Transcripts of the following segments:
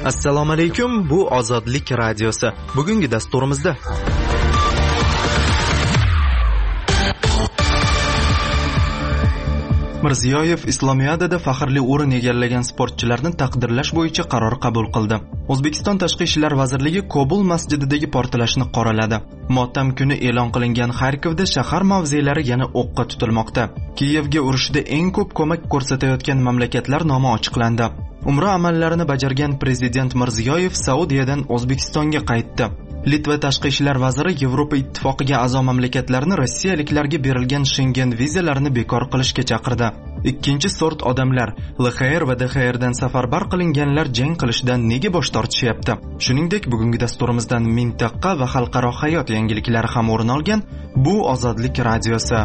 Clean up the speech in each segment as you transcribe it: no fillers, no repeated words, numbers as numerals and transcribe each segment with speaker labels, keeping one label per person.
Speaker 1: Assalomu alaykum, bu Ozodlik radiosi. Bugungi dasturimizda Mirziyoyev Islomiyadada faxrli o'rin egallagan sportchilarni taqdirlash bo'yicha qaror qabul qildi. O'zbekiston Tashqi ishlar vazirligi Kobul masjididagi portlashni qoraladi. Motam kuni e'lon qilingan Xarkovda shahar mavzelari yana o'qqa tutilmoqda. Kiyevga urushda eng ko'p ko'mak ko'rsatayotgan mamlakatlar nomi ochiqlandi. Umra amallarini bajargan prezident Mirziyoyev Saudiyadan O'zbekistonga qaytdi. Litva tashqi ishlar vaziri Yevropa ittifoqiga a'zo mamlakatlarni rossiyaliklarga berilgan Schengen vizalarini bekor qilishga chaqirdi. Ikkinchi sort odamlar, LXR va DXRdan safarbar qilinganlar jang qilishdan nega bosh tortishyapti? Shuningdek, bugungi dasturimizdan mintaqa va xalqaro hayot yangiliklari ham o'rin olgan. Bu Ozodlik radiosi.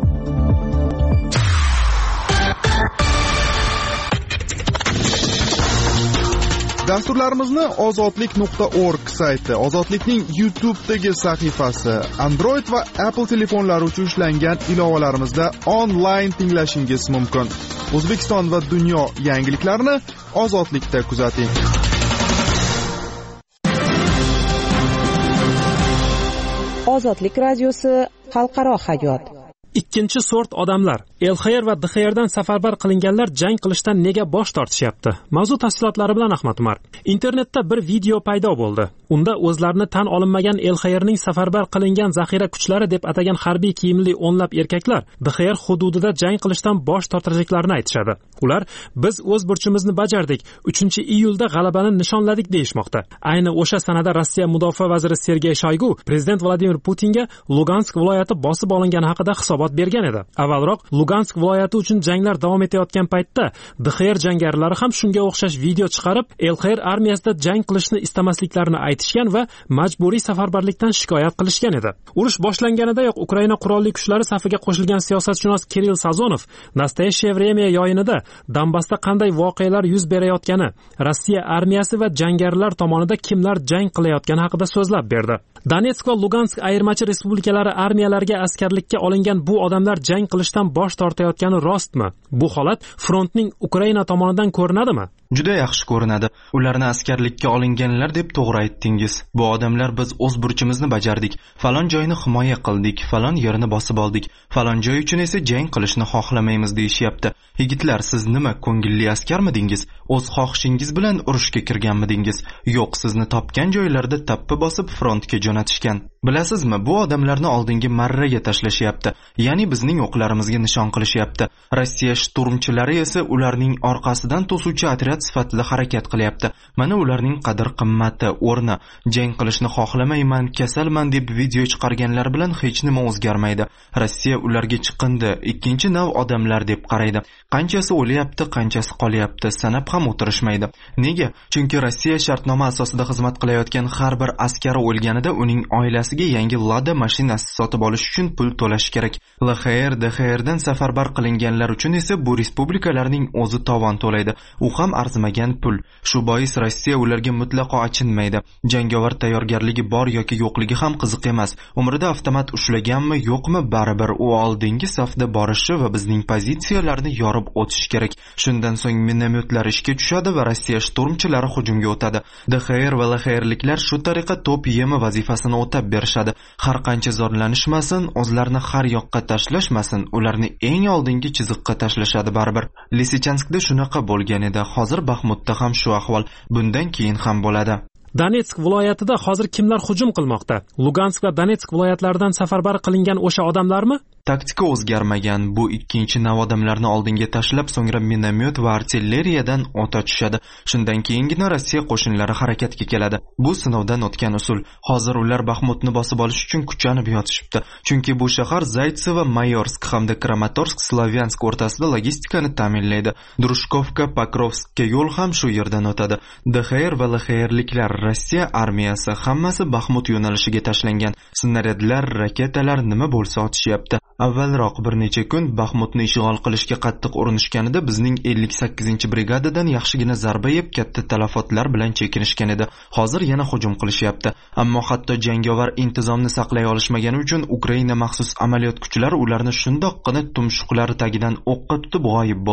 Speaker 2: Dasturlarimizni ozodlik.org sayti, Ozodlikning YouTube'dagi sahifasi, Android va Apple telefonlari uchun ishlangan ilovalarimizda onlayn tinglashingiz mumkin. O'zbekiston va dunyo yangiliklarini Ozodlikda kuzating.
Speaker 3: Ozodlik radiosi, xalqaro hayot.
Speaker 4: Ikkinchi sort odamlar, LXR va DXRdan safarbar qilinganlar jang qilishdan nega bosh tortishyapti? Mavzu tafsilotlari bilan Ahmad Umar. Internetda bir video paydo bo'ldi. Unda o'zlarini tan olinmagan LXRning safarbar qilingan zaxira kuchlari deb atagan harbiy kiyimli o'nlab erkaklar DXR hududida jang qilishdan bosh tortiraklarini aytishadi. Ular biz o'z burchimizni bajardik, 3-iyulda g'alabani nishonladik deyishmoqda. Ayni o'sha sanada Rossiya mudofaa vaziri Sergey Shoygu prezident Vladimir Putinga Lugansk viloyati bosib olingani haqida hisobot bergan edi. Avvalroq Lugansk viloyati uchun janglar davom etayotgan paytda DXR jangarilari ham shunga o'xshash video chiqarib, LXR armiyasida jang qilishni istamasliklarini aytishgan va majburiy safarbarlikdan shikoyat qilishgan edi. Urush boshlanganidayoq Ukraina qurolli kuchlari safiga qo'shilgan siyosatshunos Kirill Sazonov Nastoyeshye vremya yo'yinida Donbassda qanday voqealar yuz berayotgani, Rossiya armiyasi va jangarilar tomonidan kimlar jang qilayotgani haqida so'zlab berdi. Donetsk va Lugansk ayirmachi respublikalari armiyalariga askarlikka olingan bu odamlar jang qilishdan bosh tortayotgani rostmi? Bu holat frontning Ukraina tomonidan ko'rinadimi?
Speaker 1: Juda yaxshi ko'rinadi. Ularni askarlikka olinganlar deb to'g'ri aytdingiz. Bu odamlar biz o'z burchimizni bajardik, falon joyni himoya qildik, falon yerini bosib oldik, falon joy uchun esa jang qilishni xohlamaymiz deyishyapti. Yigitlar, siz nima, ko'ngilli askarmidingiz? O'z xohishingiz bilan urushga kirganmidingiz? Yo'q, sizni topgan joylarda tappa bosib frontga jo'natishgan. Bilasizmi, bu odamlarni oldingi marraga tashlashyapti. Ya'ni bizning o'qlarimizga nishon qilishyapti. Rossiya shturmchilari esa ularning orqasidan to'suvchi otryad sifatida harakat qilyapti. Mana ularning qadr-qimmati, o'rni. Jang qilishni xohlamayman, kasalman deb video chiqarganlar bilan hech nima o'zgarmaydi. Rossiya ularga chiqindi, ikkinchi nav odamlar deb qaraydi. Qanchasi o'lyapti, qanchasi qolyapti, sanab ham o'tirishmaydi. Nega? Chunki Rossiya shartnoma asosida xizmat qilayotgan har bir askari o'lganida uning oilasiga yangi Lada mashinasi sotib olish uchun pul to'lash kerak. LXR, DXRdan safarbar qilinganlar uchun esa bu respublikalarning o'zi tovon to'laydi. U ham arzimagan pul. Shu bois Rossiya ularga mutlaqo achinmaydi. Jangovar tayyorgarligi bor yoki yo'qligi ham qiziq emas. Umrida avtomat ushlaganmi, yo'qmi, baribir u oldingi safda borishi va bizning pozitsiyalarni yorib o'tish kerak. Shundan so'ng minomyotlar ishga tushadi va Rossiya shturmchilari hujumga o'tadi. DXR va LXRliklar shu tariqa to'p yemi vazifasini o'tab berishadi. Har qancha zorlanishmasin, o'zlarini har yoqqa tashlashmasin, ularni eng oldingi chiziqqa tashlashadi baribir. Lisichanskda shunaqa bo'lgan edi. Hozir Baxmutda ham shu ahvol. Bundan keyin ham bo'ladi.
Speaker 4: Donetsk viloyatida hozir kimlar hujum qilmoqda? Lugansk va Donetsk viloyatlaridan safarbar qilingan o'sha odamlarmi?
Speaker 1: Taktika o'zgarmagan. Bu ikkinchi nav odamlarni oldinga tashlab, so'ngra minomyot va artilleriyadan o't ochishadi. Shundan keyingina Rossiya qo'shinlari harakatga keladi. Bu sinovdan o'tgan usul. Hozir ular Baxmutni bosib olish uchun kuchanib yotishibdi. Chunki bu shahar Zaytsevo, Mayorsk hamda Kramatorsk, Slavyansk o'rtasida logistikani ta'minlaydi. Drushkovka, Pokrovskka yo'l ham shu yerdan o'tadi. DXR va LXRliklar, Rossiya armiyasi hammasi Baxmut yo'nalishiga tashlangan. Snaryadlar, raketalar nima bo'lsa otishyapti. Avvalroq bir necha kun Baxmutni ishg'ol qilishga qattiq urinishganida bizning 58-brigadadan yaxshigina zarba yeb katta talafotlar bilan chekinishgan edi. Hozir yana hujum qilishyapti. Ammo hatto jangovar intizomni saqlay olishmagani uchun Ukraina maxsus amaliyot kuchlari ularni shundoqqina tumshuqlari tagidan o'qqa tutib g'oyib bo'ldi.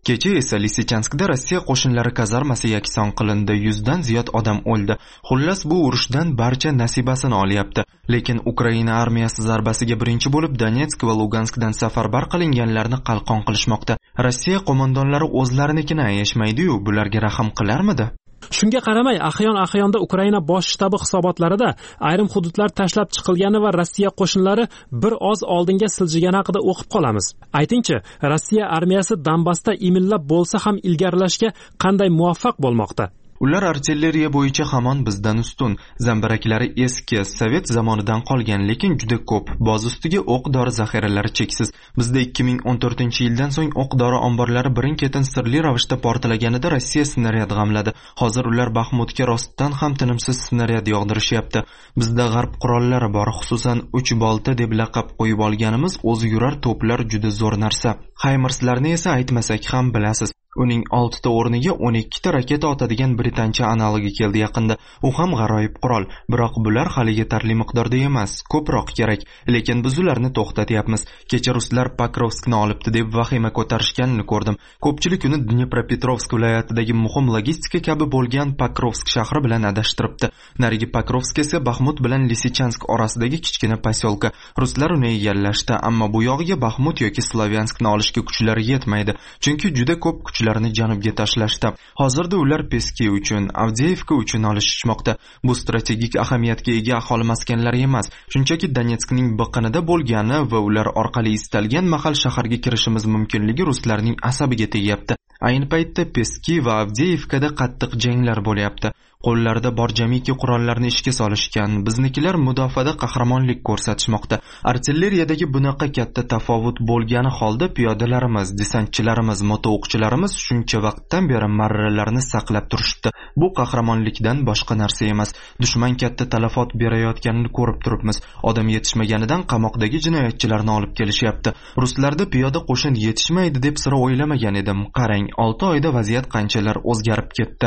Speaker 1: Kecha esa Lisichanskda Rossiya qo'shinlari kazarmasi yakson qilindi, 100 dan ziyod odam o'ldi. Xullas bu urushdan barcha nasibasini olyapti. Lekin Ukraina armiyasi zarbasiga birinchi bo'lib Donetsk va Luganskdan safarbar qilinganlarni qalqon qilishmoqda. Rossiya qo'mondonlari o'zlarinikini ayashmaydi-yu, bularga rahm qilarmidi?
Speaker 4: Shunga qaramay, ahyon-ahyonda Ukraina bosh shtabi hisobotlarida ayrim hududlar tashlab chiqilgani va Rossiya qo'shinlari bir oz oldinga siljigani haqida o'qib qolamiz. Aytingchi, Rossiya armiyasi Donbassda imillab bo'lsa ham ilgarilashga qanday muvaffaq bo'lmoqda?
Speaker 1: Ular artilleriya bo'yicha hamon bizdan ustun. Zambaraklari eski, Sovet zamonidan qolgan, lekin juda ko'p. Boz ustiga o'q-dori zaxiralari cheksiz. Bizda 2014-yildan so'ng o'q-dori omborlari birin-ketin sirli ravishda portlaganida Rossiya snaryad g'amladi. Hozir ular Baxmutga rostdan ham tinimsiz snaryad yog'dirishyapti. Bizda g'arb qurollari bor, xususan 3 bolta deb laqab qo'yib olganimiz o'zi yurar to'plar juda zo'r narsa. Haymarslarni esa aytmasak ham bilasiz. Uning 6 ta o'rniga 12 ta raketa otadigan britancha analogi keldi yaqinda. U ham g'aroyib qurol, biroq bular hali yetarli miqdorda emas, ko'proq kerak. Lekin biz ularni to'xtatyapmiz. Kecha ruslar Pokrovskni olibdi deb vahima ko'tarishganini ko'rdim. Ko'pchilik uni Dnepropetrovsk viloyatidagi muhim logistika kabi bo'lgan Pokrovsk shahri bilan adashtiribdi. Narigi Pokrovsk esa Baxmut bilan Lisichansk orasidagi kichkina posyolka. Ruslar uni egallashdi, ammo bu yog'iga Baxmut yoki Slavyanskni olishga kuchlari yetmaydi, chunki juda ko'p kuchlarni janubga tashlashdi. Hozirda ular Peski uchun, Avdeyevka uchun olishmoqda. Bu strategik ahamiyatga ega aholi maskanlari emas, shunchaki Donetskning biqinida bo'lgani va ular orqali istalgan mahal shaharga kirishimiz mumkinligi ruslarning asabiga tegyapti. Ayni paytda Peski va Avdeyevkada qattiq janglar bo'lyapti. Qo'llarida bor jamiki qurollarni ishga solishgan. Biznikilar mudofaada qahramonlik ko'rsatishmoqda. Artilleriyadagi bunaqa katta tafovut bo'lgani holda piyodalarimiz, desantchilarimiz, motoo'qchilarimiz shuncha vaqtdan beri marralarni saqlab turishdi. Bu qahramonlikdan boshqa narsa emas. Dushman katta talafot berayotganini ko'rib turibmiz. Odam yetishmaganidan qamoqdagi jinoyatchilarni olib kelishyapti. Ruslarda piyoda qo'shin yetishmaydi deb sira o'ylamagan edim. Qarang, 6 oyda vaziyat qanchalar o'zgarib ketdi.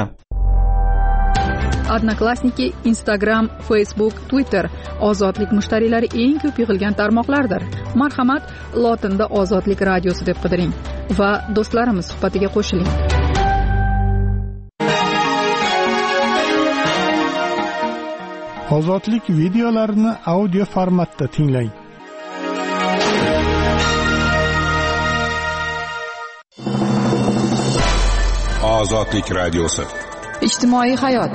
Speaker 5: Odnoklassniki, Instagram, Facebook, Twitter ozodlik mushtariylari eng ko'p yig'ilgan tarmoqlardir. Marhamat, lotinda ozodlik radiosi deb qidiring va do'stlarimiz suhbatiga qo'shiling.
Speaker 6: Ozodlik videolarini audio formatda tinglang.
Speaker 7: Ozodlik radiosi.
Speaker 5: Ijtimoiy hayot.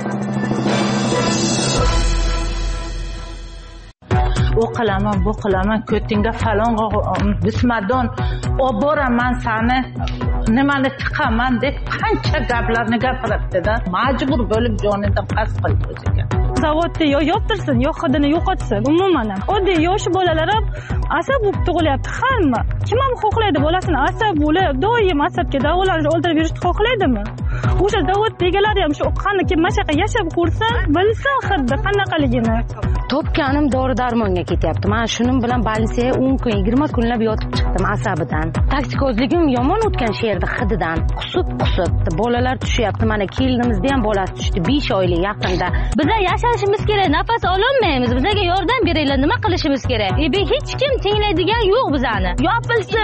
Speaker 8: U qilaman, bu qilaman, ko'tingga falon bismadon oboraman sani, nimani tiqaman deb qancha gaplarni gapiribdi-da. Majbur bo'lib jonidan qasd qilib o'ziga.
Speaker 9: Zavodda yo yoptirsin, yo hidini yo'qotsin. Umuman oddiy yosh bolalar ham asab bo'lib tug'ilyapti hamma. Kim ham xohlaydi bolasini asab bo'lib, doim asabga davolanib o'ldirib yurishni xohlaydimi? O'sha zavod egalari ham shu qani kim mashaqa yashab ko'rsin, bilsin hidni qanaqaligini.
Speaker 10: Topganim dori-darmonga ketyapti. Men shuning bilan bolnisaga 10 kun, 20 kunlab yotib chiqdim asabidan. Toksikozligim yomon o'tgan sherda hididan. Qusib. Bolalar tushyapti. Mana kelinimizda ham bolasi tushdi 5 oylik yaqinda. Bizlar yashashimiz kerak, nafas ololmaymiz. Bizga yordam beringlar, nima qilishimiz kerak? Hech kim tinglaydigan yo'q bizani. Yopilsin,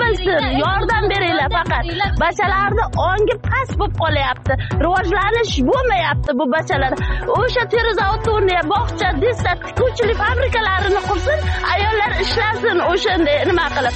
Speaker 10: yordam beringlar faqat. Bachalarni ongi past bo'lib qolyapti. Rivojlanish bo'lmayapti bu bachalar. O'sha terizavod o'rniga bog'cha, tikuvchilik fabrikalarini qursin, ayollar ishlasin o'shanda nima qilib.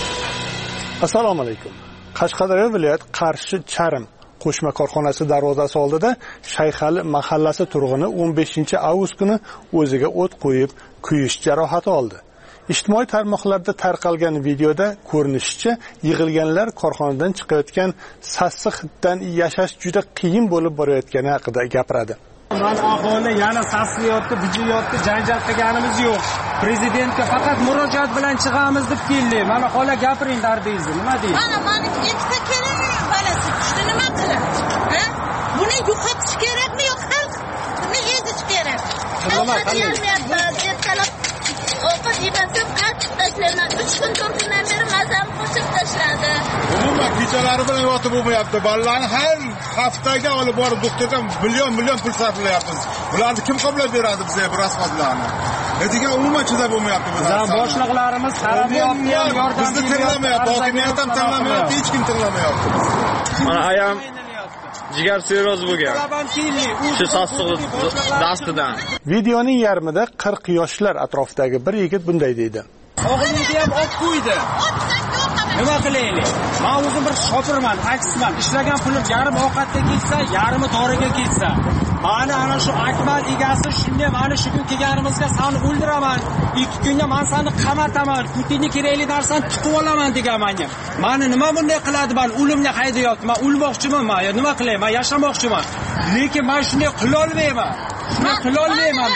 Speaker 6: Assalomu alaykum. Qashqadaryo viloyat Qarshi Charim qo'shma korxonasi darvozasi oldida Shayxali mahallasi turg'uni 15-avgust kuni o'ziga o't qo'yib, kuyish jarohati oldi. Ijtimoiy tarmoqlarda tarqalgan videoda ko'rinishicha, yig'ilganlar korxonadan chiqayotgan sassiq hiddan yashash juda qiyin bo'lib borayotgani haqida gapiradi.
Speaker 11: Mana aholi yana saslayapti, bijiyapti, janjal qilganimiz yo'q. Prezidentga faqat murojaat bilan chiqamiz deb keldik. Mana xola gapiring dardingizni, nima deysiz?
Speaker 8: Mana ikkita kerakmi balasi tushdi, nima qilib? Ha? Buni yo'qotish kerakmi yo xalq? Buni ezish kerak. Nima qilyapti? Ovqat yemasam qattiq tashlayman. 3 kun 4 kundan beri mazam qo'shib tashladi.
Speaker 7: Umuman kechalari bilan yotib bo'lmayapti. Bolalarni har haftaga olib borib doktordan million pul sarflayapmiz. Bularni kim qoplab beradi bizga bu rasxodlarni? Hediga umuman chidab bo'lmayapti bu narsa.
Speaker 11: Boshliqlarimiz qaramayapti, yordam
Speaker 7: bizni tinglamayapti, hokimiyat ham tinglamayapti, hech kim tinglamayapti.
Speaker 12: Mana ayam jigar sirroz bo'lgan. Shu sassiq dastidan.
Speaker 6: Videoning yarmida 40 yoshlar atrofidagi bir yigit bunday deydi.
Speaker 11: O'g'limga ham ot qo'ydi. Nima qilaylik? Men o'zim bir shopirman, taksisman. Ishlagan pulim yarim ovqatga ketsa, yarimi doriga ketsa. Ana shu Akmal egasi shunday mana shu kun kelganimizga seni o'ldiraman. 2 kunga men seni qamataman. Putinni kerakli narsani tutib olaman degan menga. Meni nima bunday qiladi? Men o'limga haydayapti. Men o'lmoqchiman, men nima qilay? Men yashamoqchiman. Lekin men shunday qila olmayman. Shunday qila olmayman.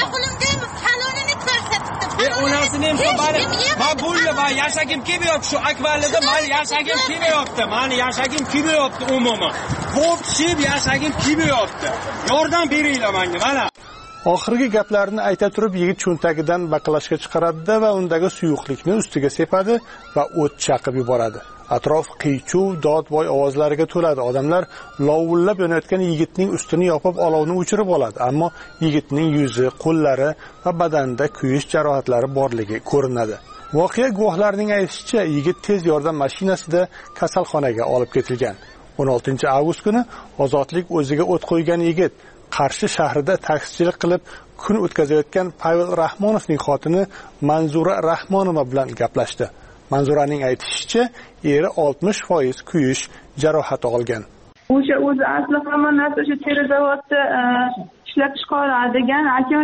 Speaker 11: Onasini ham bari men bo'ldi, men yashagim kelmayapti shu Akmalida, men yashagim kelmayapti. Meni yashagim kelmayapti umuman. Bo'pshib yashagim kelmayapti. Yordam beringlar menga, mana.
Speaker 6: Oxirgi gaplarni ayta turib yigit cho'ntagidan baqlashga chiqaradi va undagi suyuqlikni ustiga sepadi va o't chaqib yuboradi. Atrof qiy-chuv, dod-voy ovozlariga to'ladi. Odamlar lovullab yonayotgan yigitning ustini yopib olovni o'chirib oladi, ammo yigitning yuzi, qo'llari va badanida kuyish jarohatlari borligi ko'rinadi. Voqea guvohlarining aytishicha, yigit tez yordam mashinasida kasalxonaga olib ketilgan. 16-avgust kuni Ozodlik o'ziga o't qo'ygan yigit Qarshi shahrida taksichilik qilib kun o'tkazayotgan Pavel Rahmonovning xotini Manzura Rahmonova bilan gaplashdi. Manzuraning aytishicha, eri 60% kuyish jarohati olgan.
Speaker 13: O'zi asli hamma narsa o'sha teri zavodda ishlab chiqaradigan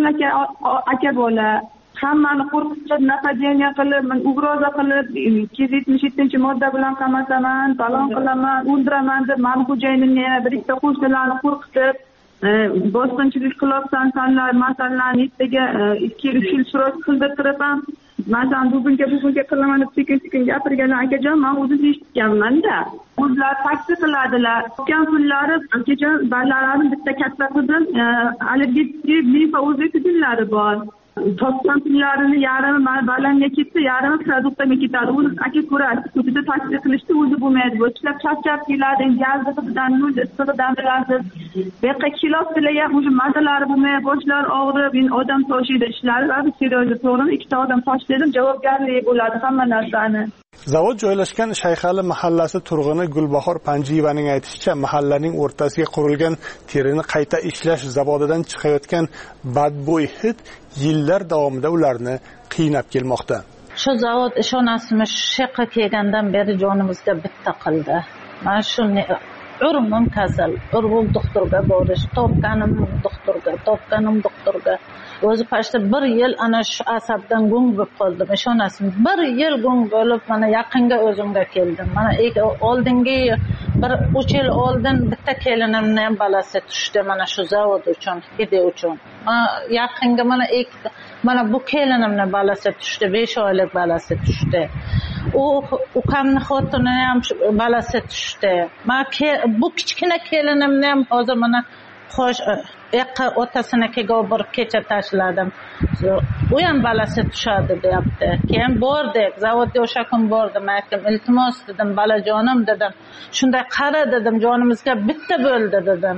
Speaker 13: aka bola. Hammani qo'rqitib, napadeniya qilib, ugroza qilib, 277-modda bilan qamasaman, talon qilaman, o'ldiraman deb meni xo'jayinimni yana bir ikkita qo'shnilarni qo'rqitib, bosqinchilik qilyapsan sanlar, masalan, ertaga 2-3 yil surat qildirtiribman. Masalan, bugunga qilaman deb sekin gapirgan akajon, men o'zim eshitganman-da. O'zlar taksi qiladilar. O'tgan kunlari akajon balalarni bitta katta qizim, allergik limfa o'zidillari bor. Topgan pullarini yarimi balandga ketdi, yarimi produktga ketadi. Uni aka ko'radi. Ko'chada taksi qilishdi, o'zi bo'lmaydi. Bo'shlab charchab keladi, gazdan, issiqdan bilasiz. Bu yerga kiloslar ham o'zi mazalari bo'lmay, boshlar og'rib, odam toshiydi ishlari va seriyozda to'g'rimi ikkita odam tashladim, javobgarlik bo'ladi hamma narsani.
Speaker 6: Zavod joylashgan Shayxali mahallasi turg'uni Gulbahor Panjiyevaning aytishicha, mahallaning o'rtasiga qurilgan terini qayta ishlash zavodidan chiqayotgan badbo'y hid yillar davomida ularni qiynab kelmoqda.
Speaker 14: Shu zavod ishonasizmi, shu yoqqa kelgandan beri jonimizga bitta qildi. Mana shuni urmim kasal, urg'ul doktorga borish, topganim doktorga. O'zi pashta 1 yil ana shu asabdan gung bo'lib qoldim. Ishonasizmi, 1 yil gung bo'lib mana yaqinga o'zimga keldim. Mana oldingi bir 3 yil oldin bitta kelinimning ham balasi tushdi mana shu zavod uchun, ide uchun. Yaqinga mana bu kelinimning balasi tushdi, 5 oylik balasi tushdi. Ukamning xotinining ham balasi tushdi. Bu kichkina kelinimni ham hozir mana yaqqa otasinikiga borib kecha tashladim. U ham balasi tushadi deyapti. Keyin bordik, zavodga o'sha kun bordim. Aytdim, iltimos dedim, balajonim dedim. Shunday qara dedim, jonimizga bitta bo'ldi dedim.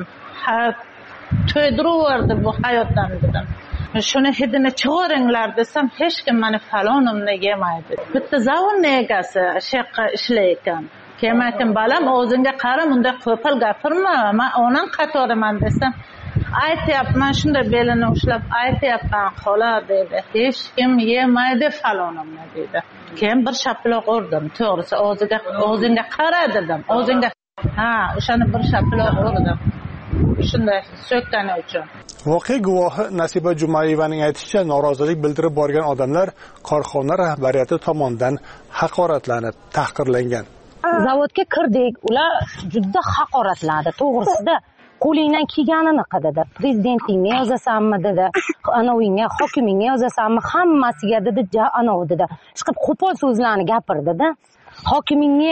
Speaker 14: To'ydiruverdi bu hayotdan dedim. Shuni hidini chiqaringlar desam, hech kim meni falonimni yemaydi. Bitta zavodni egasi shu yoqqa ishlayotgan. Keyin aytdim, balam o'zingga qara, bunday qo'pol gapirma, men onam qatoriman desam, aytyapman, shunday belini ushlab aytyapman, xola dedi. Hech kim yemaydi falonimni dedi. Keyin bir shaploq urdim, to'g'risi o'zingga qara dedim. O'shani bir shaploq urdim. Shunday so'kkani uchun.
Speaker 6: Voqea guvohi Nasiba Jumayevaning aytishicha, norozilik bildirib borgan odamlar korxona rahbariyati tomonidan haqoratlanib, tahqirlangan.
Speaker 10: Zavodga kirdik, ular juda haqoratladi, to'g'risida. Qo'lingdan kelganini qildi. Prezidentingni yozasanmi dedi, anavingga, hokimingga yozasanmi, hammasiga dedi, anavi dedi. Chiqib qo'pol so'zlarni gapirdi-da. Hokimingni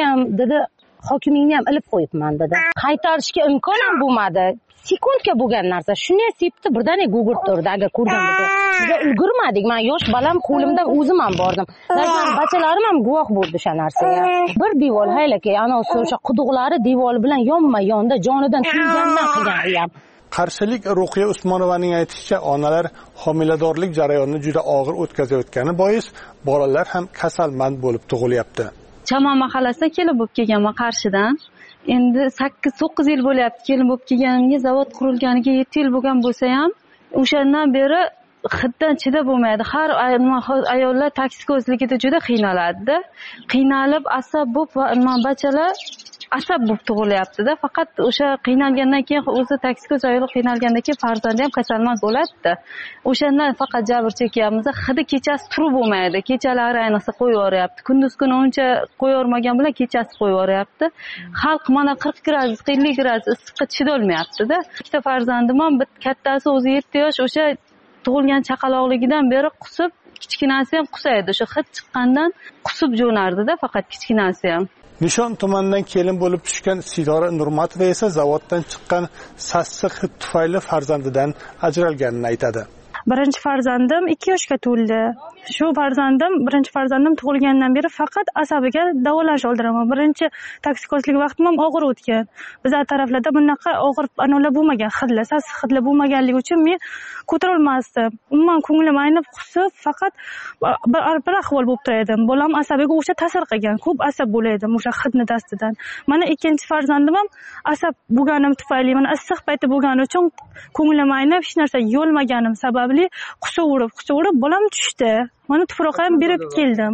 Speaker 10: ham ilib qo'yibman dedi. Qaytarishga imkon ham bo'lmadi. Sekundga bo'lgan narsa. Shunday sepdi, birdaniga gugurt turdi. Agar ko'rgan bo'lsa, biz ulgurmadik. Men yosh balam qo'limda o'zim ham bordim. Lekin bachalarim ham guvoh bo'ldi o'sha narsaga. Bir devor haylaki, ana o'sha quduqlari devor bilan yonma-yonda jonidan kuygandan qilgan ham.
Speaker 6: Qarshilik Ruqiya Usmonovaning aytishicha, onalar homiladorlik jarayonini juda og'ir o'tkazayotgani bois bolalar ham kasalmand bo'lib tug'ilyapti.
Speaker 15: Chamon mahallasidan kelib kelganman Qarshidan. Endi 8-9 yil bo'lyapti kelib kelganimga, zavod qurilganiga 7 yil bo'lgan bo'lsa ham, o'shandan beri hiddan chidab bo'lmaydi. Har ayollar toksikozligida juda qiynaladi. Qiynalib, asab bo'lib, bachalar asab bo'lib tug'ilyapti-da. Faqat o'sha qiynalgandan keyin o'zi toksikoz ayol qiynalgandan keyin farzandi ham kasalmand bo'ladi-da. O'shandan faqat jabr chekyapmiz. Hidi kechasi turib bo'lmaydi. Kechalari ayniqsa qo'yib yuboryapti. Kunduz kuni uncha qo'yib yormagan bilan kechasi qo'yib yuboryapti. Xalq mana 40 gradus, 50 gradus issiqqa chidolmayapti-da. Ikkita farzandim ham, kattasi o'zi 7 yosh, o'sha tug'ilgan chaqaloqligidan beri qusib, kichkinasi ham qusaydi. O'sha hid chiqqandan qusib jo'nardi-da, faqat kichkinasi ham.
Speaker 6: Nishon tumanidan kelin bo'lib tushgan Sidora Nurmatova esa zavoddan chiqqan sassiq hid tufayli farzandidan ajralganini aytadi.
Speaker 9: Birinchi farzandim 2 yoshga to'ldi. Shu birinchi farzandim tug'ilgandan beri faqat asabiga davolanish oldiraman. Birinchi toksikozlik vaqtim ham og'ir o'tgan. Bizlar taraflarda bunaqa og'ir anolar bo'lmagan, hidlar, sassiq hidlar bo'lmaganligi uchun men ko'tara olmasdim. Umuman ko'nglim aynib qusib, faqat bir ahvol bo'lib turardim. Bolam asabiga o'sha ta'sir qilgan, ko'p asab bo'lardim o'sha hidni dastidan. Mana ikkinchi farzandim ham asab bo'lganim tufayli, mana issiq payti bo'lgani uchun ko'nglim aynib, hech narsa yolmaganim sababli qusaverib bolam tushdi. Mana tuproq ham berib keldim.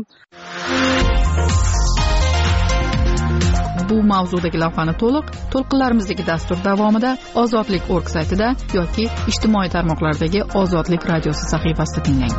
Speaker 5: Bu mavzudagi lavhani to'lqinlarimizdagi dastur davomida ozodlik.org saytida yoki ijtimoiy tarmoqlardagi Ozodlik radiosi sahifasida tinglang.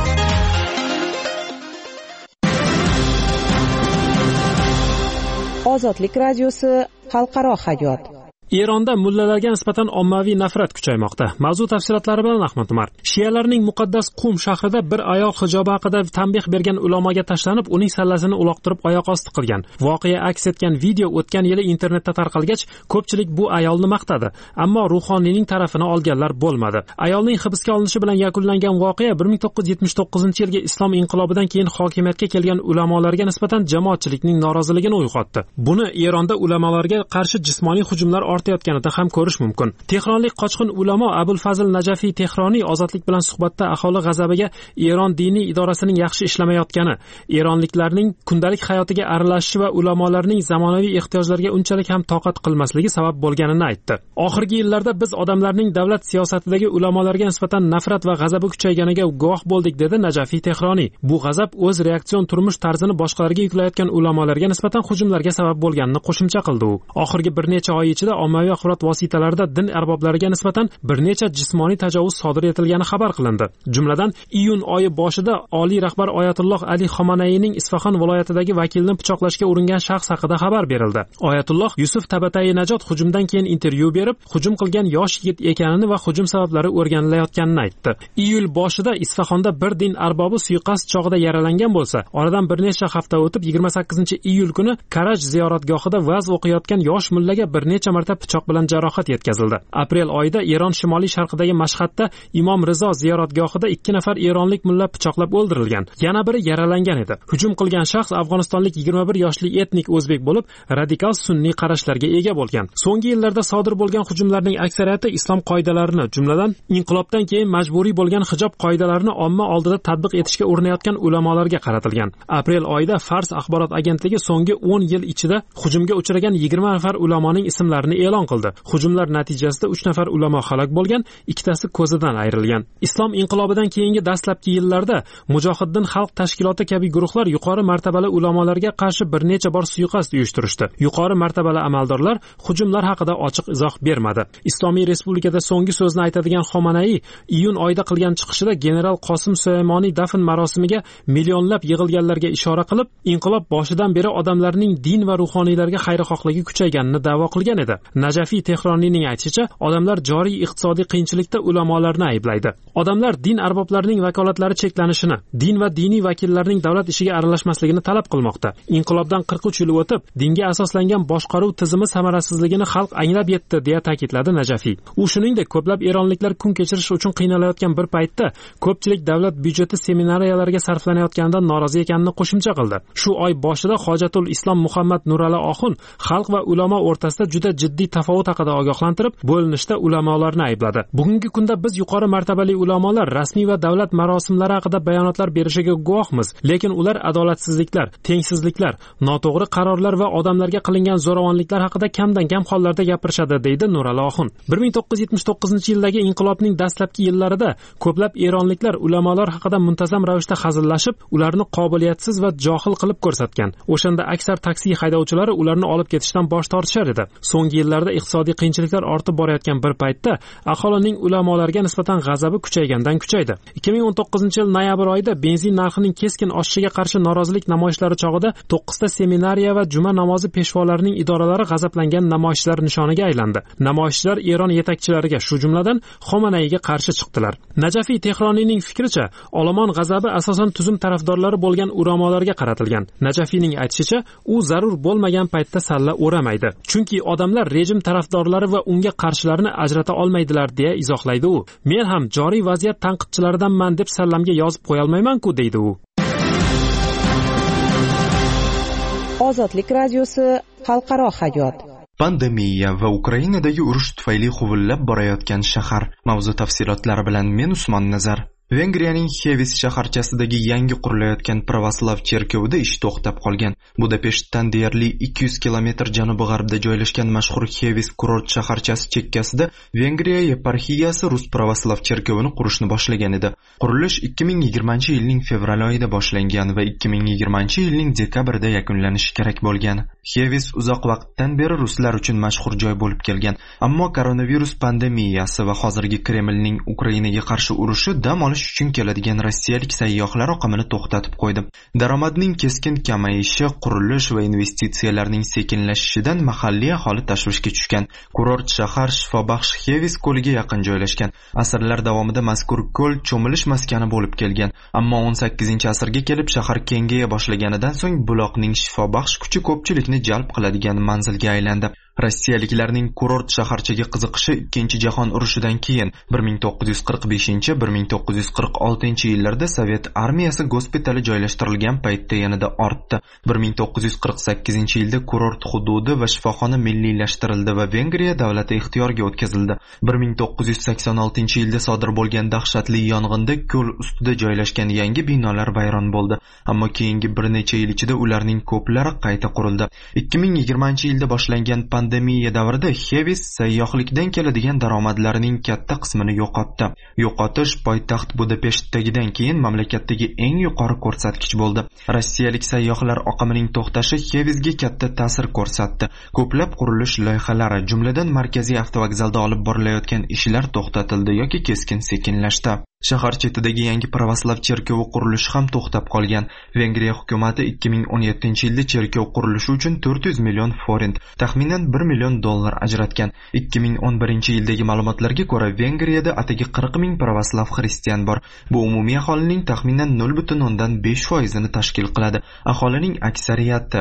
Speaker 3: Ozodlik radiosi xalqaro hayot.
Speaker 4: Eronda mullalarga nisbatan ommaviy nafrat kuchaymoqda. Mavzu tafsilotlari bilan Ahmad Umar. Shialarning muqaddas Qum shahrida bir ayol hijobi haqida tanbeh bergan ulamoga tashlanib, uning sallasini uloqtirib oyoq osti qilgan. Voqea aks etgan video o'tgan yili internetda tarqalgach, ko'pchilik bu ayolni maqtadi, ammo ruhoniyning tarafini olganlar bo'lmadi. Ayolning hibsga olinishi bilan yakunlangan voqea 1979-yilgi islom inqilobidan keyin hokimiyatga kelgan ulamolarga nisbatan jamoatchilikning noroziligini uyg'otdi. Buni Eronda ulamolarga qarshi jismoniy hujumlar ortayotganida ham ko'rish mumkin. Tehronlik qochqin ulamo Abul Fazl Najafiy Tehroniy ozodlik bilan suhbatda aholi g'azabiga Eron diniy idorasining yaxshi ishlamayotgani, eronliklarning kundalik hayotiga aralashishi va ulamolarning zamonaviy ehtiyojlarga unchalik ham toqat qilmasligi sabab bo'lganini aytdi. Oxirgi yillarda biz odamlarning davlat siyosatidagi ulamolarga nisbatan nafrat va g'azabi kuchayganiga guvoh bo'ldik, dedi Najafiy Tehroniy. Bu g'azab o'z reaksion turmush tarzini boshqalarga yuklayotgan ulamolarga nisbatan hujumlarga sabab bo'lganini qo'shimcha qildi u. Oxirgi bir necha oy ichida ommaviy axborot vositalarida din arboblariga nisbatan bir necha jismoniy tajovuz sodir etilgani xabar qilindi. Jumladan, iyun oyi boshida oliy rahbar Oyatulloh Ali Xomanayning Isfaxon viloyatidagi vakilni pichoqlashga uringan shaxs haqida xabar berildi. Oyatulloh Yusuf Tabatai Najot hujumdan keyin intervyu berib, hujum qilgan yosh yigit ekanini va hujum sabablari o'rganilayotganini aytdi. Iyul boshida Isfaxonda bir din arbobi suiqasd chog'ida yaralangan bo'lsa, oradan bir necha hafta o'tib 28-iyul kuni Karaj ziyoratgohida va'z o'qiyotgan yosh mullaga bir necha marta pichoq bilan jarohat yetkazildi. Aprel oyida Eron shimoliy sharqidagi Mashhadda Imom Rizo ziyoratgohida 2 nafar eronlik mulla pichoqlab o'ldirilgan. Yana biri yaralangan edi. Hujum qilgan shaxs Afg'onistonlik 21 yoshli etnik o'zbek bo'lib, radikal sunniy qarashlarga ega bo'lgan. So'nggi yillarda sodir bo'lgan hujumlarning aksariyati islom qoidalarini, jumladan inqilobdan keyin majburiy bo'lgan hijob qoidalarini omma oldida tatbiq etishga urinayotgan ulamolarga qaratilgan. Aprel oyida Fars axborot agentligi so'nggi 10 yil ichida hujumga uchragan 20 nafar ulamoning ismlarini e'lon qildi. Hujumlar natijasida 3 nafar ulamo halok bo'lgan, ikkitasi ko'zidan ayrilgan. Islom inqilobidan keyingi dastlabki yillarda Mujohiddin xalq tashkiloti kabi guruhlar yuqori martabali ulamolarga qarshi bir necha bor suiqasd uyushtirishdi. Yuqori martabali amaldorlar hujumlar haqida ochiq izoh bermadi. Islomiy respublikada so'nggi so'zni aytadigan Xomanai iyun oyida qilgan chiqishida general Qosim Sulaymoniy dafn marosimiga millionlab yig'ilganlarga ishora qilib, inqilob boshidan beri odamlarning din va ruhoniylarga xayrixohligi kuchayganini da'vo qilgan edi. Najafiy Tehroniyning aytishicha, odamlar joriy iqtisodiy qiyinchilikda ulamolarni ayblaydi. Odamlar din arboblarining vakolatlari cheklanishini, din va diniy vakillarning davlat ishiga aralashmasligini talab qilmoqda. Inqilobdan 43 yil o'tib, dinga asoslangan boshqaruv tizimi samarasizligini xalq anglab yetdi, deya ta'kidladi Najafiy. U shuningdek, ko'plab eronliklar kun kechirish uchun qiynalayotgan bir paytda ko'pchilik davlat byudjeti seminariyalarga sarflanayotganidan norozi ekanini qo'shimcha qildi. Shu oy boshida Hojatul Islom Muhammad Nurali Oxun xalq va ulamo o'rtasida juda jiddiy asosiy tafovut haqida ogohlantirib, bo'linishda ulamolarni aybladi. Bugungi kunda biz yuqori martabali ulamolar rasmiy va davlat marosimlari haqida bayonotlar berishiga guvohmiz, lekin ular adolatsizliklar, tengsizliklar, noto'g'ri qarorlar va odamlarga qilingan zo'ravonliklar haqida kamdan kam hollarda gapirishadi, deydi Nurali Oxun. 1979-yildagi inqilobning dastlabki yillarida ko'plab eronliklar ulamolar haqida muntazam ravishda hazillashib, ularni qobiliyatsiz va johil qilib ko'rsatgan. O'shanda aksar taksi haydovchilari ularni olib ketishdan bosh tortishar edi. So'nggi yillarda iqtisodiy qiyinchiliklar ortib borayotgan bir paytda aholining ulamolarga nisbatan g'azabi kuchaygandan kuchaydi. 2019-yil noyabr oyida benzin narxining keskin oshishiga qarshi norozilik namoyishlari chog'ida 9 ta seminariya va juma namozi peshvolarining idoralari g'azablangan namoyishchilar nishoniga aylandi. Namoyishchilar Eron yetakchilariga, shu jumladan Xomanayga qarshi chiqdilar. Najafiy Tehroniyning fikricha, olomon g'azabi asosan tuzum tarafdorlari bo'lgan ulamolarga qaratilgan. Najafiyning aytishicha, u zarur bo'lmagan paytda salla o'ramaydi. Chunki odamlar rejim tarafdorlari va unga qarshilarini ajrata olmaydilar, deya izohlaydi u. Men ham joriy vaziyat tanqidchilaridanman deb sallamga yozib qo'ya olmayman-ku, deydi u.
Speaker 3: Ozodlik radiosi xalqaro hayot.
Speaker 1: Pandemiya va Ukrainadagi urush tufayli huvillab borayotgan shahar. Mavzu tafsilotlari bilan men Usmon Nazar. Vengriyaning Heves shaharchasidagi yangi qurilayotgan pravoslav cherkovida ish to'xtab qolgan. Budapeshtdan deyarli 200 kilometr janubi-g'arbda joylashgan mashhur Heves kurort shaharchasi chekkasida Vengriya yeparxiyasi Rus pravoslav cherkovini qurishni boshlagan edi. Qurilish 2020-yilning fevral oyida boshlangan va 2020-yilning dekabrida yakunlanishi kerak bo'lgan. Heves uzoq vaqtdan beri ruslar uchun mashhur joy bo'lib kelgan, ammo koronavirus pandemiyasi va hozirgi Kremlning Ukrainaga qarshi urushi dam olish uchun keladigan rossiyalik sayyohlar oqimini to'xtatib qo'ydi. Daromadning keskin kamayishi, qurilish va investitsiyalarning sekinlashishidan mahalliy aholi tashvishga tushgan. Kurort shahar shifobaxsh Heves ko'liga yaqin joylashgan. Asrlar davomida mazkur ko'l cho'milish maskani bo'lib kelgan, ammo 18-asrga kelib shahar kengaya boshlaganidan so'ng buloqning shifobaxsh kuchi ko'pchilikni jalb qiladigan manzilga aylandi. Rossiyaliklarning kurort shaharchaga qiziqishi Ikkinchi jahon urushidan keyin 1945-1946-yillarda Sovet armiyasi gospitali joylashtirilgan paytda yanada ortdi. 1948-yilda kurort hududi va shifoxona milliylashtirildi va Vengriya davlati ixtiyoriga o'tkazildi. 1986-yilda sodir bo'lgan dahshatli yong'inda ko'l ustida joylashgan yangi binolar vayron bo'ldi, ammo keyingi bir necha yil ichida ularning ko'plari qayta qurildi. 2020-yilda boshlangan pandemiya davrida Heves sayyohlikdan keladigan daromadlarining katta qismini yo'qotdi. Yo'qotish poytaxt Budapeshtdagidan keyin mamlakatdagi eng yuqori ko'rsatkich bo'ldi. Rossiyalik sayyohlar oqimining to'xtashi Hevesga katta ta'sir ko'rsatdi. Ko'plab qurilish loyihalari, jumladan markaziy avtovokzalda olib borilayotgan ishlar to'xtatildi yoki keskin sekinlashdi. Shahar chetidagi yangi pravoslav cherkovi qurilishi ham to'xtab qolgan. Vengriya hukumati 2017-yilda cherkov qurilishi uchun 400 million forint, taxminan $1 million ajratgan. 2011-yildagi ma'lumotlarga ko'ra, Vengriyada atigi 40 ming pravoslav xristian bor. Bu umumiy aholining taxminan 0.5% tashkil qiladi. Aholining aksariyati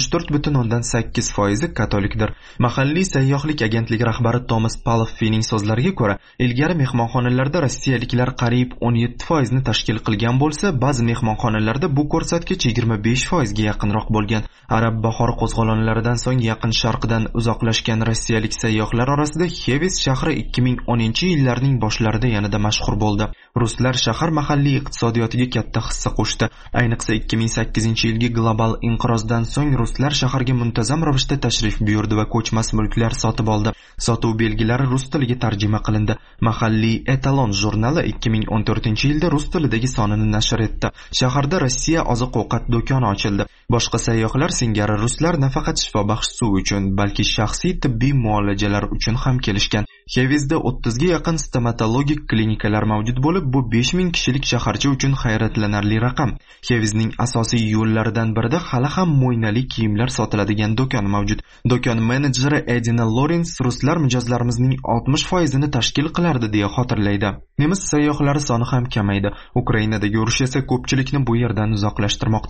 Speaker 1: 64.8% katolikdir. Mahalliy sayyohlik agentligi rahbari Tomas Paloffining so'zlariga ko'ra, ilgari mehmonxonalarda rossiyaliklar qariyb 17% tashkil qilgan bo'lsa, ba'zi mehmonxonalarda bu ko'rsatkich 25% ga yaqinroq bo'lgan. Arab bahori qo'zg'olonlaridan so'ng yaqin sharqdan uzoqlashgan rossiyalik sayyohlar orasida Heves shahri 2010-yillarning boshlarida yanada mashhur bo'ldi. Ruslar shahar mahalliy iqtisodiyotiga katta hissa qo'shdi. Ayniqsa 2008-yilgi global inqirozdan so'ng ruslar shaharga muntazam ravishda tashrif buyurdi va ko'chmas mulklar sotib oldi. Sotuv belgilari rus tiliga tarjima qilindi. Mahalliy Etalon jurnali 2014-yilda rus tilidagi sonini nashr etdi. Shaharda Rossiya oziq-ovqat do'koni ochildi. Boshqa sayyohlar singari ruslar nafaqat shifobaxsh suv uchun, balki shaxsiy tibbiy muolajalar uchun ham kelishgan. Hevesda 30 ga yaqin stomatologik klinikalar mavjud bo'lib, bu 5000 kishilik shaharcha uchun hayratlanarli raqam. Hevesning asosiy yo'llaridan birida hali ham mo'ynali kiyimlar sotiladigan do'kon mavjud. Do'kon menejeri Edina Lorens ruslar mijozlarimizning 60%ni tashkil qilardi deya xotirlaydi. Nemis sayyohlari soni ham kamaydi. Ukrainadagi urush esa ko'pchilikni bu yerdan uzoqlashtirmoqda.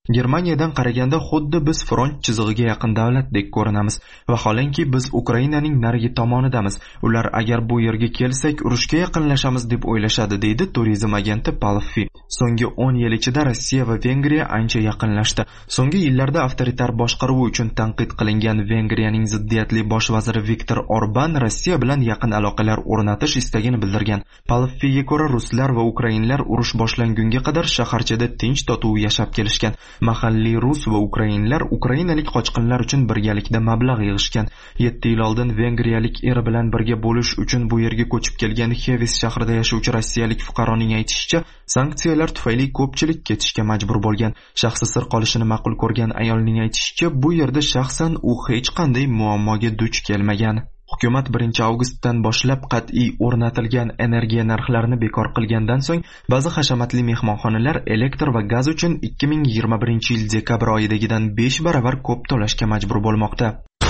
Speaker 1: Germaniyadan qaraganda xuddi biz front chizig'iga yaqin davlatdek ko'rinamiz. Vaholanki biz Ukrainaning narigi tomonidamiz. Ular agar bu yerga kelsak urushga yaqinlashamiz deb o'ylashadi, deydi turizm agenti Palfi. So'nggi 10 yil ichida Rossiya va Vengriya ancha yaqinlashdi. So'nggi yillarda avtoritar boshqaruvi uchun tanqid qilingan Vengriyaning ziddiyatli bosh vaziri Viktor Orban Rossiya bilan yaqin aloqalar o'rnatish istagini bildirgan. Palfiga ko'ra ruslar va ukrainlar urush boshlangunga qadar shaharchada tinch totuv yashab kelishgan. Mahalliy rus va ukrainlar ukrainalik qochqinlar uchun birgalikda mablag' yig'ishgan. 7 yil oldin vengriyalik eri bilan birga bo'lish uchun bu yerga ko'chib kelgan Heves shahrida yashovchi rossiyalik fuqaroning aytishicha, sanksiyalar tufayli ko'pchilik ketishga majbur bo'lgan. Shaxsi sir qolishini ma'qul ko'rgan ayolning aytishicha, bu yerda shaxsan u hech qanday muammoga duch kelmagan. Hukumat 1 avgustdan boshlab qat'iy o'rnatilgan energiya narxlarini bekor qilgandan so'ng ba'zi hashamatli mehmonxonalar elektr va gaz uchun 2021-yil dekabr oyidagidan 5 baravar ko'p to'lashga majbur bo'lmoqda.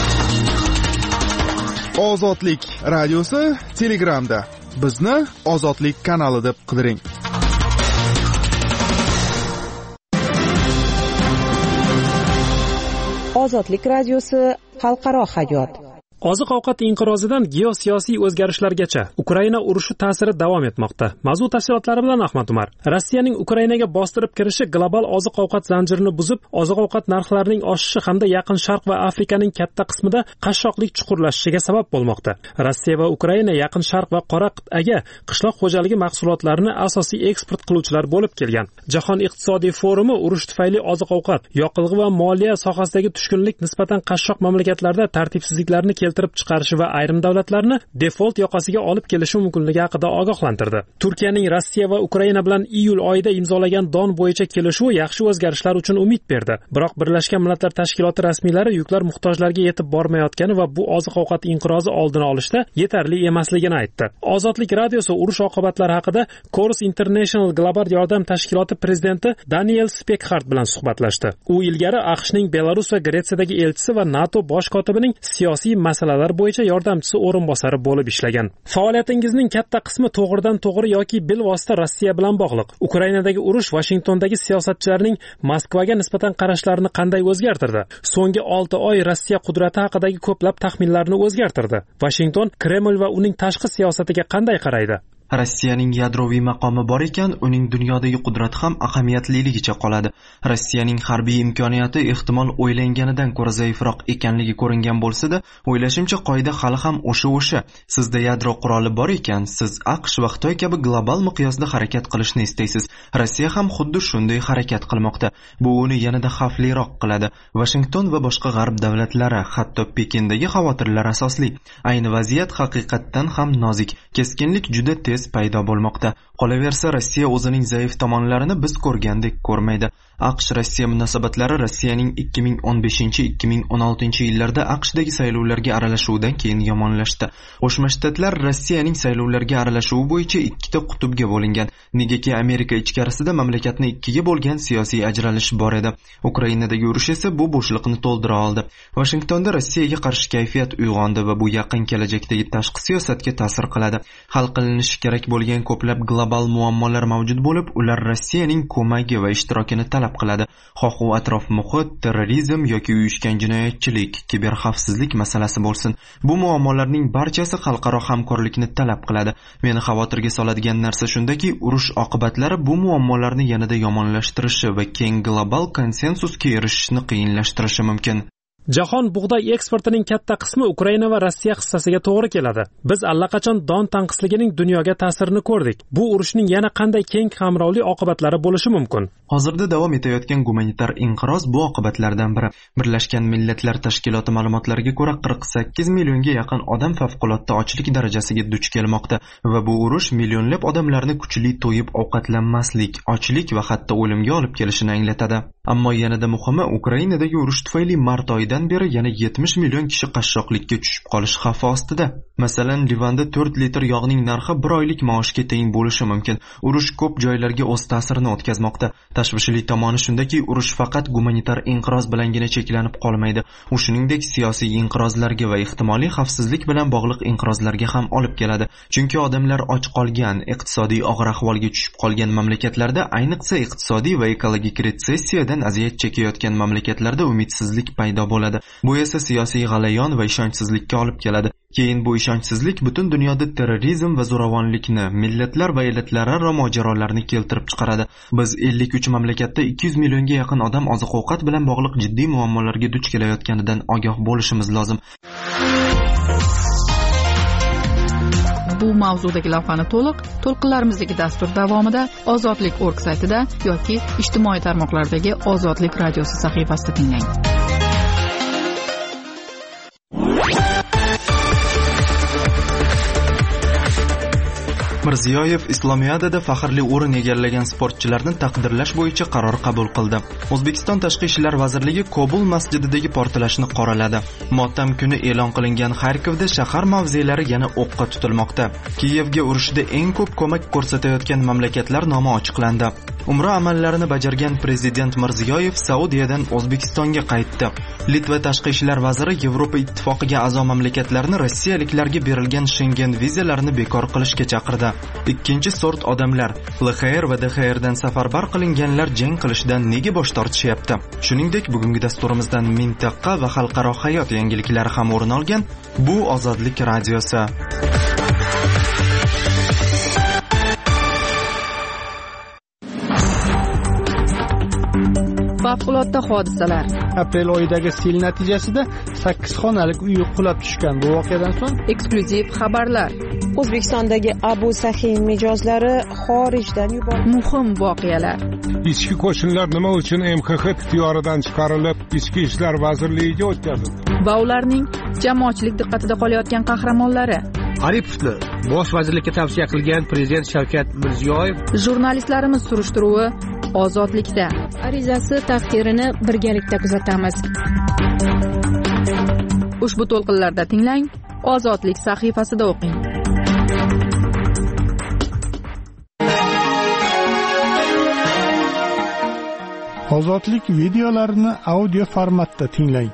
Speaker 2: Ozodlik radiosi Telegramda. Bizni Ozodlik kanali deb qidiring.
Speaker 3: Ozodlik radiosi xalqaro hayot.
Speaker 4: Oziq-ovqat inqirozidan geosiyosiy o'zgarishlargacha Ukraina urushi ta'siri davom etmoqda. Mavzu tafsilotlari bilan Ahmad Umar. Rossiyaning Ukrainaga bostirib kirishi global oziq-ovqat zanjirini buzib, oziq-ovqat narxlarining oshishi hamda Yaqin Sharq va Afrikaning katta qismida qashshoqlik chuqurlashishiga sabab bo'lmoqda. Rossiya va Ukraina Yaqin Sharq va Qora qit'aga qishloq xo'jaligi mahsulotlarini asosiy eksport qiluvchilar bo'lib kelgan. Jahon iqtisodiy forumi urush tufayli oziq-ovqat, yoqilg'i va moliya sohasidagi tushkunlik nisbatan qashshoq mamlakatlarda tartibsizliklarni keltirib chiqarishi va ayrim davlatlarni default yoqasiga olib kelishi mumkinligi haqida ogohlantirdi. Turkiyaning Rossiya va Ukraina bilan iyul oyida imzolagan don bo'yicha kelishuv yaxshi o'zgarishlar uchun umid berdi. Biroq Birlashgan Millatlar Tashkiloti rasmiylari yuklar muhtojlarga yetib bormayotgani va bu oziq-ovqat inqirozi oldini olishda yetarli emasligini aytdi. Ozodlik radiosi urush oqibatlari haqida Chorus International global yordam tashkiloti prezidenti Daniel Spekhart bilan suhbatlashdi. U ilgari AQShning Belarus va Gretsiyadagi elchisi va NATO bosh kotibining siyosiy masalalar bo'yicha yordamchisi o'rinbosari bo'lib ishlagan. Faoliyatingizning katta qismi to'g'ridan-to'g'ri yoki bilvosita Rossiya bilan bog'liq. Ukrainadagi urush Vashingtondagi siyosatchilarning Moskvaga nisbatan qarashlarini qanday o'zgartirdi? So'nggi 6 oy Rossiya qudrati haqidagi ko'plab taxminlarni o'zgartirdi. Vashington Kreml va uning tashqi siyosatiga qanday qaraydi?
Speaker 1: Rossiyaning yadroviy maqomi bor ekan, uning dunyodagi qudrati ham ahamiyatliligicha qoladi. Rossiyaning harbiy imkoniyati ehtimol o'ylanganidan ko'ra zaifroq ekanligi ko'ringan bo'lsa-da, o'ylashimcha qoida hali ham o'sha. Sizda yadro quroli bor ekan, siz AQSh va Xitoy kabi global miqyosda harakat qilishni istaysiz. Rossiya ham xuddi shunday harakat qilmoqda. Bu uni yanada xavfliroq qiladi. Washington va boshqa g'arb davlatlari, hatto Pekindagi xavotirlar asosli. Ayni vaziyat haqiqatdan ham nozik. Keskinlik juda tez paydo bo'lmoqda. Qolaversa, Rossiya o'zining zaif tomonlarini biz ko'rgandek ko'rmaydi. AQSh-Rossiya munosabatlari Rossiyaning 2015-2016 yillarda AQShdagi saylovlarga aralashuvidan keyin yomonlashdi. Qo'shma Shtatlar Rossiyaning saylovlarga aralashuvi bo'yicha ikkita qutbga bo'lingan. Negaki Amerika ichkarisida mamlakatni ikkiga bo'lgan siyosiy ajralish bor edi. Ukrainadagi urush esa bu bo'shliqni to'ldira oldi. Washingtonda Rossiyaga qarshi kayfiyat uyg'ondi va bu yaqin kelajakdagi tashqi siyosatga ta'sir qiladi. Hal qilinishi kerak bo'lgan ko'plab global muammolar mavjud bo'lib, ular Rossiyaning ko'magi va ishtirokini talab qiladi. Xoh u atrof muhit, terrorizm yoki uyushgan jinoyatchilik, kiberxavfsizlik masalasi bo'lsin. Bu muammolarning barchasi xalqaro hamkorlikni talab qiladi. Meni xavotirga soladigan narsa shundaki, urush oqibatlari bu muammolarni yanada yomonlashtirishi va keng global konsensusga erishishni qiyinlashtirishi mumkin.
Speaker 4: Jahon bug'doy eksportining katta qismi Ukraina va Rossiya hissasiga to'g'ri keladi. Biz allaqachon don tanqisligining dunyoga ta'sirini ko'rdik. Bu urushning yana qanday keng qamrovli oqibatlari bo'lishi mumkin?
Speaker 1: Hozirda davom etayotgan gumanitar inqiroz bu oqibatlardan biri. Birlashgan Millatlar Tashkiloti ma'lumotlariga ko'ra 48 millionga yaqin odam favqulodda ochlik darajasiga duch kelmoqda va bu urush millionlab odamlarni kuchli to'yib ovqatlanmaslik, ochlik va hatto o'limga olib kelishini anglatadi. Ammo yanada muhimi, Ukrainadagi urush tufayli mart oyidan beri yana 70 million kishi qashshoqlikka tushib qolish xavfi ostida. Masalan, Livanda 4 litr yog'ning narxi 1 oylik maoshga teng bo'lishi mumkin. Urush ko'p joylarga o'z ta'sirini o'tkazmoqda. Tashvishli tomoni shundaki, urush faqat gumanitar inqiroz bilangina cheklanib qolmaydi. U shuningdek siyosiy inqirozlarga va ehtimoliy xavfsizlik bilan bog'liq inqirozlarga ham olib keladi. Chunki odamlar och qolgan, iqtisodiy og'ir ahvolga tushib qolgan mamlakatlarda, ayniqsa iqtisodiy va ekologik retsessiyadan bilan aziyat chekayotgan mamlakatlarda umidsizlik paydo bo'ladi. Bu esa siyosiy g'alayon va ishonchsizlikka olib keladi. Keyin bu ishonchsizlik butun dunyoda terrorizm va zo'ravonlikni, millatlar va elatlararo mojarolarni keltirib chiqaradi. Biz 53 mamlakatda 200 millionga yaqin odam oziq-ovqat bilan bog'liq jiddiy muammolarga duch kelayotganidan ogoh bo'lishimiz lozim.
Speaker 5: Bu mavzudagi lavhani to'lqinlarimizdagi dastur davomida ozodlik.org saytida yoki ijtimoiy tarmoqlardagi Ozodlik radiosi sahifasida tinglang.
Speaker 1: Mirziyoyev Islomiyadada faxrli o'rin egallagan sportchilarni taqdirlash bo'yicha qaror qabul qildi. O'zbekiston Tashqi ishlar vazirligi Kobul masjididagi portlashni qoraladi. Motam kuni e'lon qilingan Xarkovda shahar mavzelari yana o'qqa tutilmoqda. Kiyevga urushda eng ko'p ko'mak ko'rsatayotgan mamlakatlar nomi ochiqlandi. Umra amallarini bajargan prezident Mirziyoyev Saudiyadan O'zbekistonga qaytdi. Litva tashqi ishlar vaziri Yevropa ittifoqiga a'zo mamlakatlarni rossiyaliklarga berilgan Schengen vizalarini bekor qilishga chaqirdi. Ikkinchi sort odamlar, LXR va DXRdan safarbar qilinganlar jang qilishdan nega bosh tortishyapti? Shuningdek, bugungi dasturimizdan mintaqa va xalqaro hayot yangiliklari ham o'rin olgan. Bu Ozodlik radiosi.
Speaker 5: Favqulodda hodisalar.
Speaker 6: Aprel oyidagi sel natijasida 8 xonalik uy qulab tushgan. Bu voqeadan so'ng
Speaker 5: eksklyuziv xabarlar.
Speaker 3: O'zbekistondagi Abu Sahin mijozlari xorijdan yuborildi.
Speaker 5: Muhim voqealar.
Speaker 16: Ichki qo'shinlar nima uchun MXX ixtiyoridan chiqarilib, Ichki ishlar vazirligiga o'tkazildi?
Speaker 5: Va ularning jamoatchilik diqqatida qolayotgan qahramonlari.
Speaker 11: Aripovni bosh vazirlikka tavsiya qilgan prezident Shavkat Mirziyoyev.
Speaker 5: Jurnalistlarimiz surishtiruvi Ozodlikda.
Speaker 17: Arizasi taqdirini birgalikda kuzatamiz.
Speaker 5: Ushbu to'lqinlarda tinglang, Ozodlik sahifasida o'qing.
Speaker 6: Ozodlik videolarini audio formatda tinglang.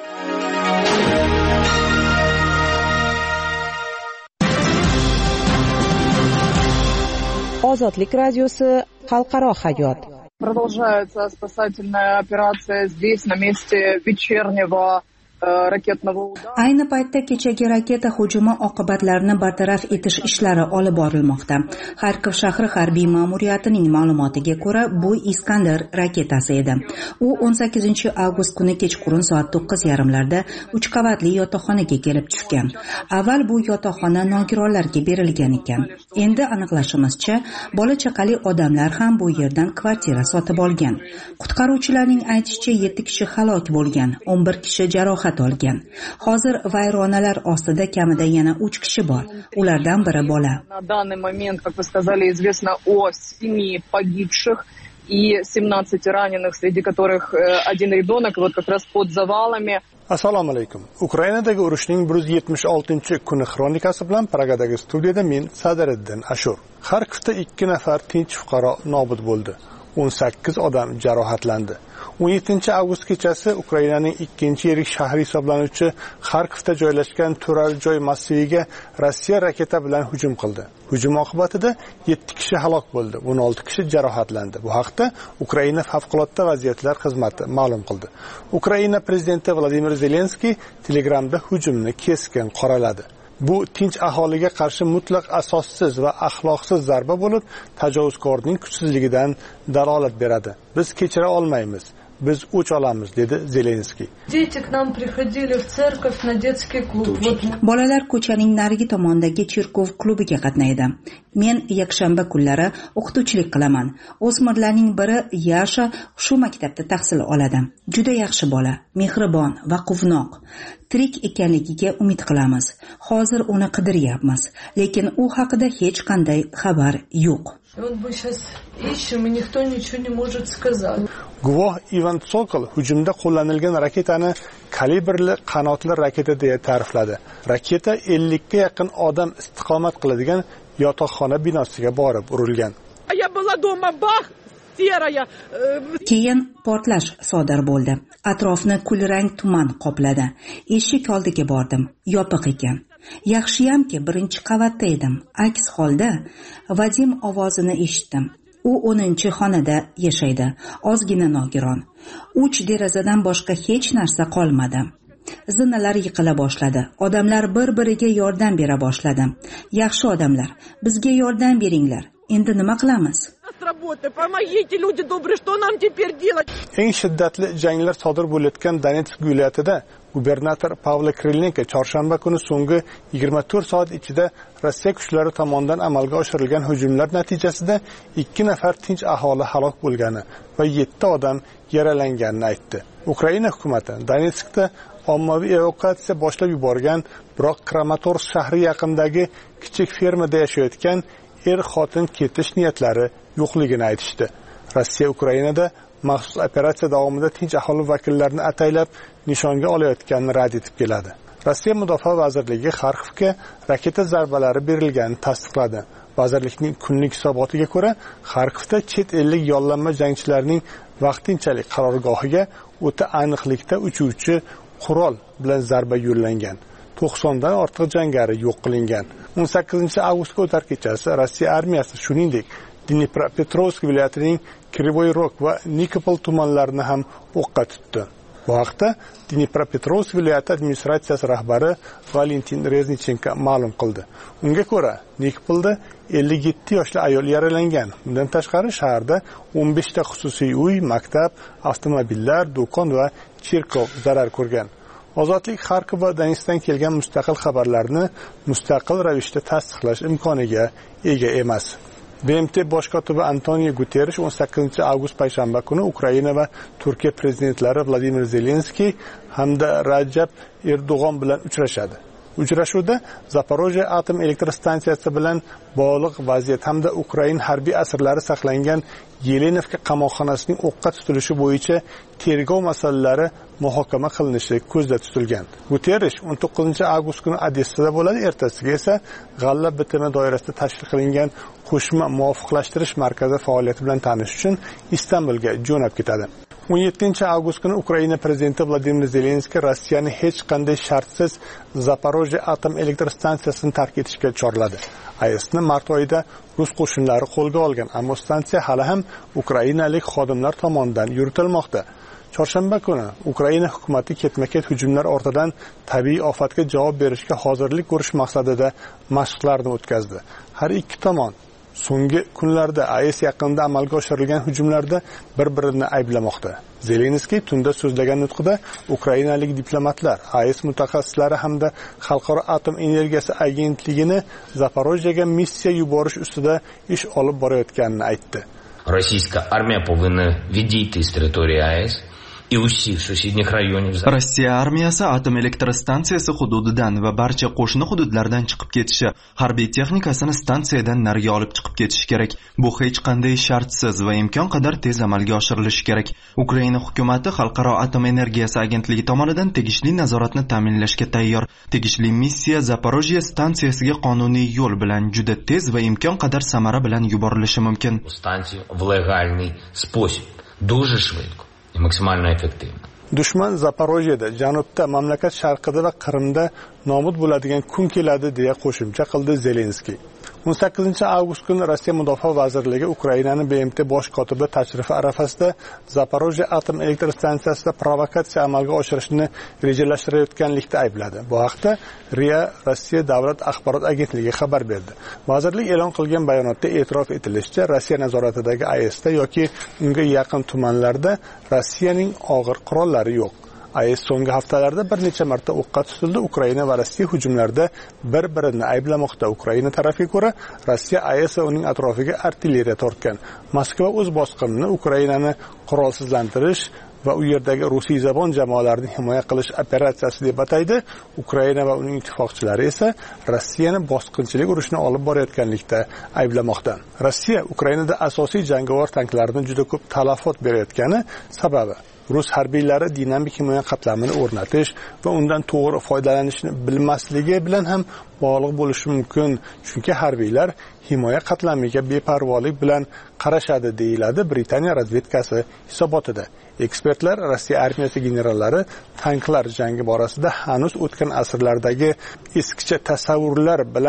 Speaker 3: Ozodlik radiosi xalqaro hayot.
Speaker 18: Продолжается спасательная операция здесь, на месте вечернего
Speaker 19: Ayni paytda kechagi raketa hujumi oqibatlarini bartaraf etish ishlari olib borilmoqda. Xarkov shahri harbiy ma'muriyatining ma'lumotiga ko'ra, bu Iskandar raketasi edi. U 18 avgust kuni kechqurun soat 9:30larda 3 qavatli yotoqxonaga kelib tushgan. Avval bu yotoqxona nogironlarga berilgan ekan. Endi aniqlashimizcha, bola chaqali odamlar ham bu yerdan kvartira sotib olgan. Qutqaruvchilarning aytishicha 7 kishi halok bo'lgan, 11 kishi jarohat olgan. Hozir vayronalar ostida kamida yana 3 kishi bor. Ulardan biri bola.
Speaker 18: На данный момент, как вы сказали, известно о 7 погибших и 17 раненых, среди которых один ребенок, вот как раз под завалами.
Speaker 6: Assalomu alaykum. Ukrainadagi urushning 176-kuni xronikasi bilan Pragadagi studiyada men Sadiriddin Ashur. Xarkovda 2 nafar tinch fuqaro nobud bo'ldi. 18 odam jarohatlandi. 17 avgust kechasi Ukrainaning ikkinchi yirik shahri hisoblanuvchi Xarkovda joylashgan turar joy massiviga Rossiya raketa bilan hujum qildi. Hujum oqibatida 7 kishi halok bo'ldi, 16 kishi jarohatlandi. Bu haqda Ukraina favqulodda vaziyatlar xizmati ma'lum qildi. Ukraina prezidenti Vladimir Zelenskiy Telegramda hujumni keskin qoraladi. Bu tinch aholiga qarshi mutlaq asossiz va axloqsiz zarba bo'lib, tajovuzkorning kuchsizligidan dalolat beradi. Biz kechira olmaymiz. Biz o'ch olamiz, dedi Zelenskiy.
Speaker 19: Bolalar ko'chaning narigi tomondagi cherkov klubiga qatnaydi. Men yakshanba kunlari o'qituvchilik qilaman. O'smirlarning biri Yasha shu maktabda tahsil oladi. Juda yaxshi bola, mehribon va quvnoq. Tirik ekanligiga umid qilamiz. Hozir uni qidiryapmiz, lekin u haqida hech qanday xabar yo'q.
Speaker 6: Guvoh Ivan Tsokol hujumda qo'llanilgan raketani kalibrli qanotli raketa deya ta'rifladi. Raketa 50 ga yaqin odam istiqomat qiladigan yotoqxona binosiga borib urilgan.
Speaker 19: Keyin portlash sodir bo'ldi. Atrofni kulrang tuman qopladi. Eshik oldiga bordim. Yopiq ekan. Yaxshiyamki birinchi qavatda edim. Aks holda Vadim ovozini eshitdim. U 10-xonada yashaydi. Ozgina nogiron. 3 derazadan boshqa hech narsa qolmadi. Zinalar yiqila boshladi. Odamlar bir-biriga yordam bera boshladi. Yaxshi odamlar, bizga yordam beringlar. Endi nima qilamiz?
Speaker 6: Eng shiddatli janglar sodir bo'layotgan Donetsk viloyatida gubernator Pavlo Krylenko chorshanba kuni so'nggi 24 soat ichida Rossiya kuchlari tomonidan amalga oshirilgan hujumlar natijasida 2 nafar tinch aholi halok bo'lgani va 7 odam yaralanganini aytdi. Ukraina hukumati Donetskda ommaviy evakuatsiya boshlab yuborgan, biroq Kramatorsk shahri yaqinidagi kichik fermada yashayotgan xotin ketish niyatlari yo'qligini aytishdi. Rossiya Ukrainada maxsus operatsiya davomida tinch aholi vakillarini ataylab nishonga olayotganini rad etib keladi. Rossiya Mudofaa vazirligi Xarkovga raketa zarbalari berilganini tasdiqladi. Vazirlikning kunlik hisobotiga ko'ra, Xarkovda chet ellik yollanma jangchilarning vaqtinchalik qarorgohiga o'ta aniqlikda uchuvchi qurol bilan zarba yo'llangan. 90 dan ortiq jangari yo'q qilingan. 18 avgustga o'tar kechasi Rossiya armiyasi shuningdek Dnipropetrovsk viloyatining Krivoy Rog va Nikopol tumanlarini ham o'qqa tutdi. Bu haqda Dnipropetrovsk viloyati administratsiyasi rahbari Valentin Reznichenko ma'lum qildi. Unga ko'ra, Nikopolda 57 yoshli ayol yaralangan. Bundan tashqari shaharda 15 ta xususiy uy, maktab, avtomobillar, do'kon va cherkov zarar ko'rgan. Ozodlik Xarkov va Donetskdan kelgan mustaqil xabarlarni mustaqil ravishda tasdiqlash imkoniga ega emas. BMT bosh kotibi Antonio Guterres 18 avgust payshanba kuni Ukraina va Turkiya prezidentlari Vladimir Zelenskiy hamda Rajab Erdo'g'on bilan uchrashadi. Uchrashuvda Zaporojye atom elektr stansiyasi bilan bog'liq vaziyat hamda Ukraina harbiy asirlari saqlangan Yelenovka qamoqxonasining o'qqa tutilishi bo'yicha tergov masalalari muhokama qilinishi ko'zda tutilgan. Guterres 19 avgust kuni Odessada bo'ladi, ertasiga esa G'alla bitimi doirasida tashkil qilingan qo'shma muvofiqlashtirish markazi faoliyati bilan tanishish uchun Istanbulga jo'nab ketadi. 17 avgust kuni Ukraina prezidenti Vladimir Zelenskiy Rossiyani hech qanday shartsiz Zaporojye atom elektr stansiyasini tark etishga chorladi. AESni mart oyida rus qo'shinlari qo'lga olgan, ammo stansiya hali ham ukrainalik xodimlar tomonidan yuritilmoqda. Chorshanba kuni Ukraina hukumatı ketma-ket hujumlar ortidan tabiiy ofatga javob berishga hozirlik ko'rish maqsadida mashqlarni o'tkazdi. Har ikki tomon so'nggi kunlarda AES yaqinida amalga oshirilgan hujumlarda bir-birini ayblamoqda. Zelenskiy tunda so'zlagan nutqida ukrainalik diplomatlar, AES mutaxassislari hamda Xalqaro atom energiyasi agentligini Zaporojyega missiya yuborish ustida ish olib borayotganini aytdi.
Speaker 20: Российская армия повинна відійти з території АЕС и усіх сусідніх районів.
Speaker 1: Rossiya armiyasi atom elektr stansiyasi hududidan va barcha qo'shni hududlardan chiqib ketishi, harbiy texnikasini stansiyadan nariga olib chiqib ketishi kerak. Bu hech qanday shartsiz va imkon qadar tez amalga oshirilishi kerak. Ukraina hukumatı Xalqaro atom energiyasi agentligi tomonidan tegishli nazoratni ta'minlashga tayyor. Tegishli missiya Zaporojye stansiyasiga qonuniy yo'l bilan juda tez va imkon qadar samara bilan yuborilishi mumkin.
Speaker 20: Станцію в легальний спосіб, дуже швидко і максимально ефективно.
Speaker 6: Dushman Zaporojyeda, janubda, mamlakat sharqida va Qrimda nobud bo'ladigan kun keladi deya qo'shimcha qildi Zelenskiy. 18 avgust kuni Rossiya Mudofaa vazirligi Ukrainani BMT bosh kotibi tashrifi arafasida Zaporojye atom elektr stansiyasida provokatsiya amalga oshirishni rejalashtirayotganlikda aybladi. Bu haqda RIA Rossiya davlat axborot agentligi xabar berdi. Vazirlik e'lon qilgan bayonotda e'tirof etilishicha, Rossiya nazoratidagi AESda yoki unga yaqin tumanlarda Rossiyaning og'ir qurollari yo'q. AES so'nggi haftalarda bir necha marta o'qqa tutildi. Ukraina va Rossiya hujumlarda bir-birini ayblamoqda. Ukraina tarafiga ko'ra, Rossiya AES va uning atrofiga artilleriya tortgan. Moskva o'z bosqinini Ukrainani qurolsizlantirish va u yerdagi rusiyzabon jamoalarni himoya qilish operatsiyasi deb ataydi. Ukraina va uning ittifoqchilari esa Rossiyani bosqinchilik urushini olib borayotganlikda ayblamoqda. Rossiya Ukrainada asosiy jangovar tanklarni juda ko'p talafot berayotgani sababi rus harbiylari dinamik himoya qatlamini o'rnatish va undan to'g'ri foydalanishni bilmasligi bilan ham bog'liq bo'lishi mumkin. Chunki harbiylar himoya qatlamiga beparvolik bilan qarashadi, deyiladi Britaniya razvedkasi hisobotida. Ekspertlar Rossiya armiyasi generallari tanklar jangi borasida hanuz o'tgan asrlardagi eskicha tasavvurlar bilan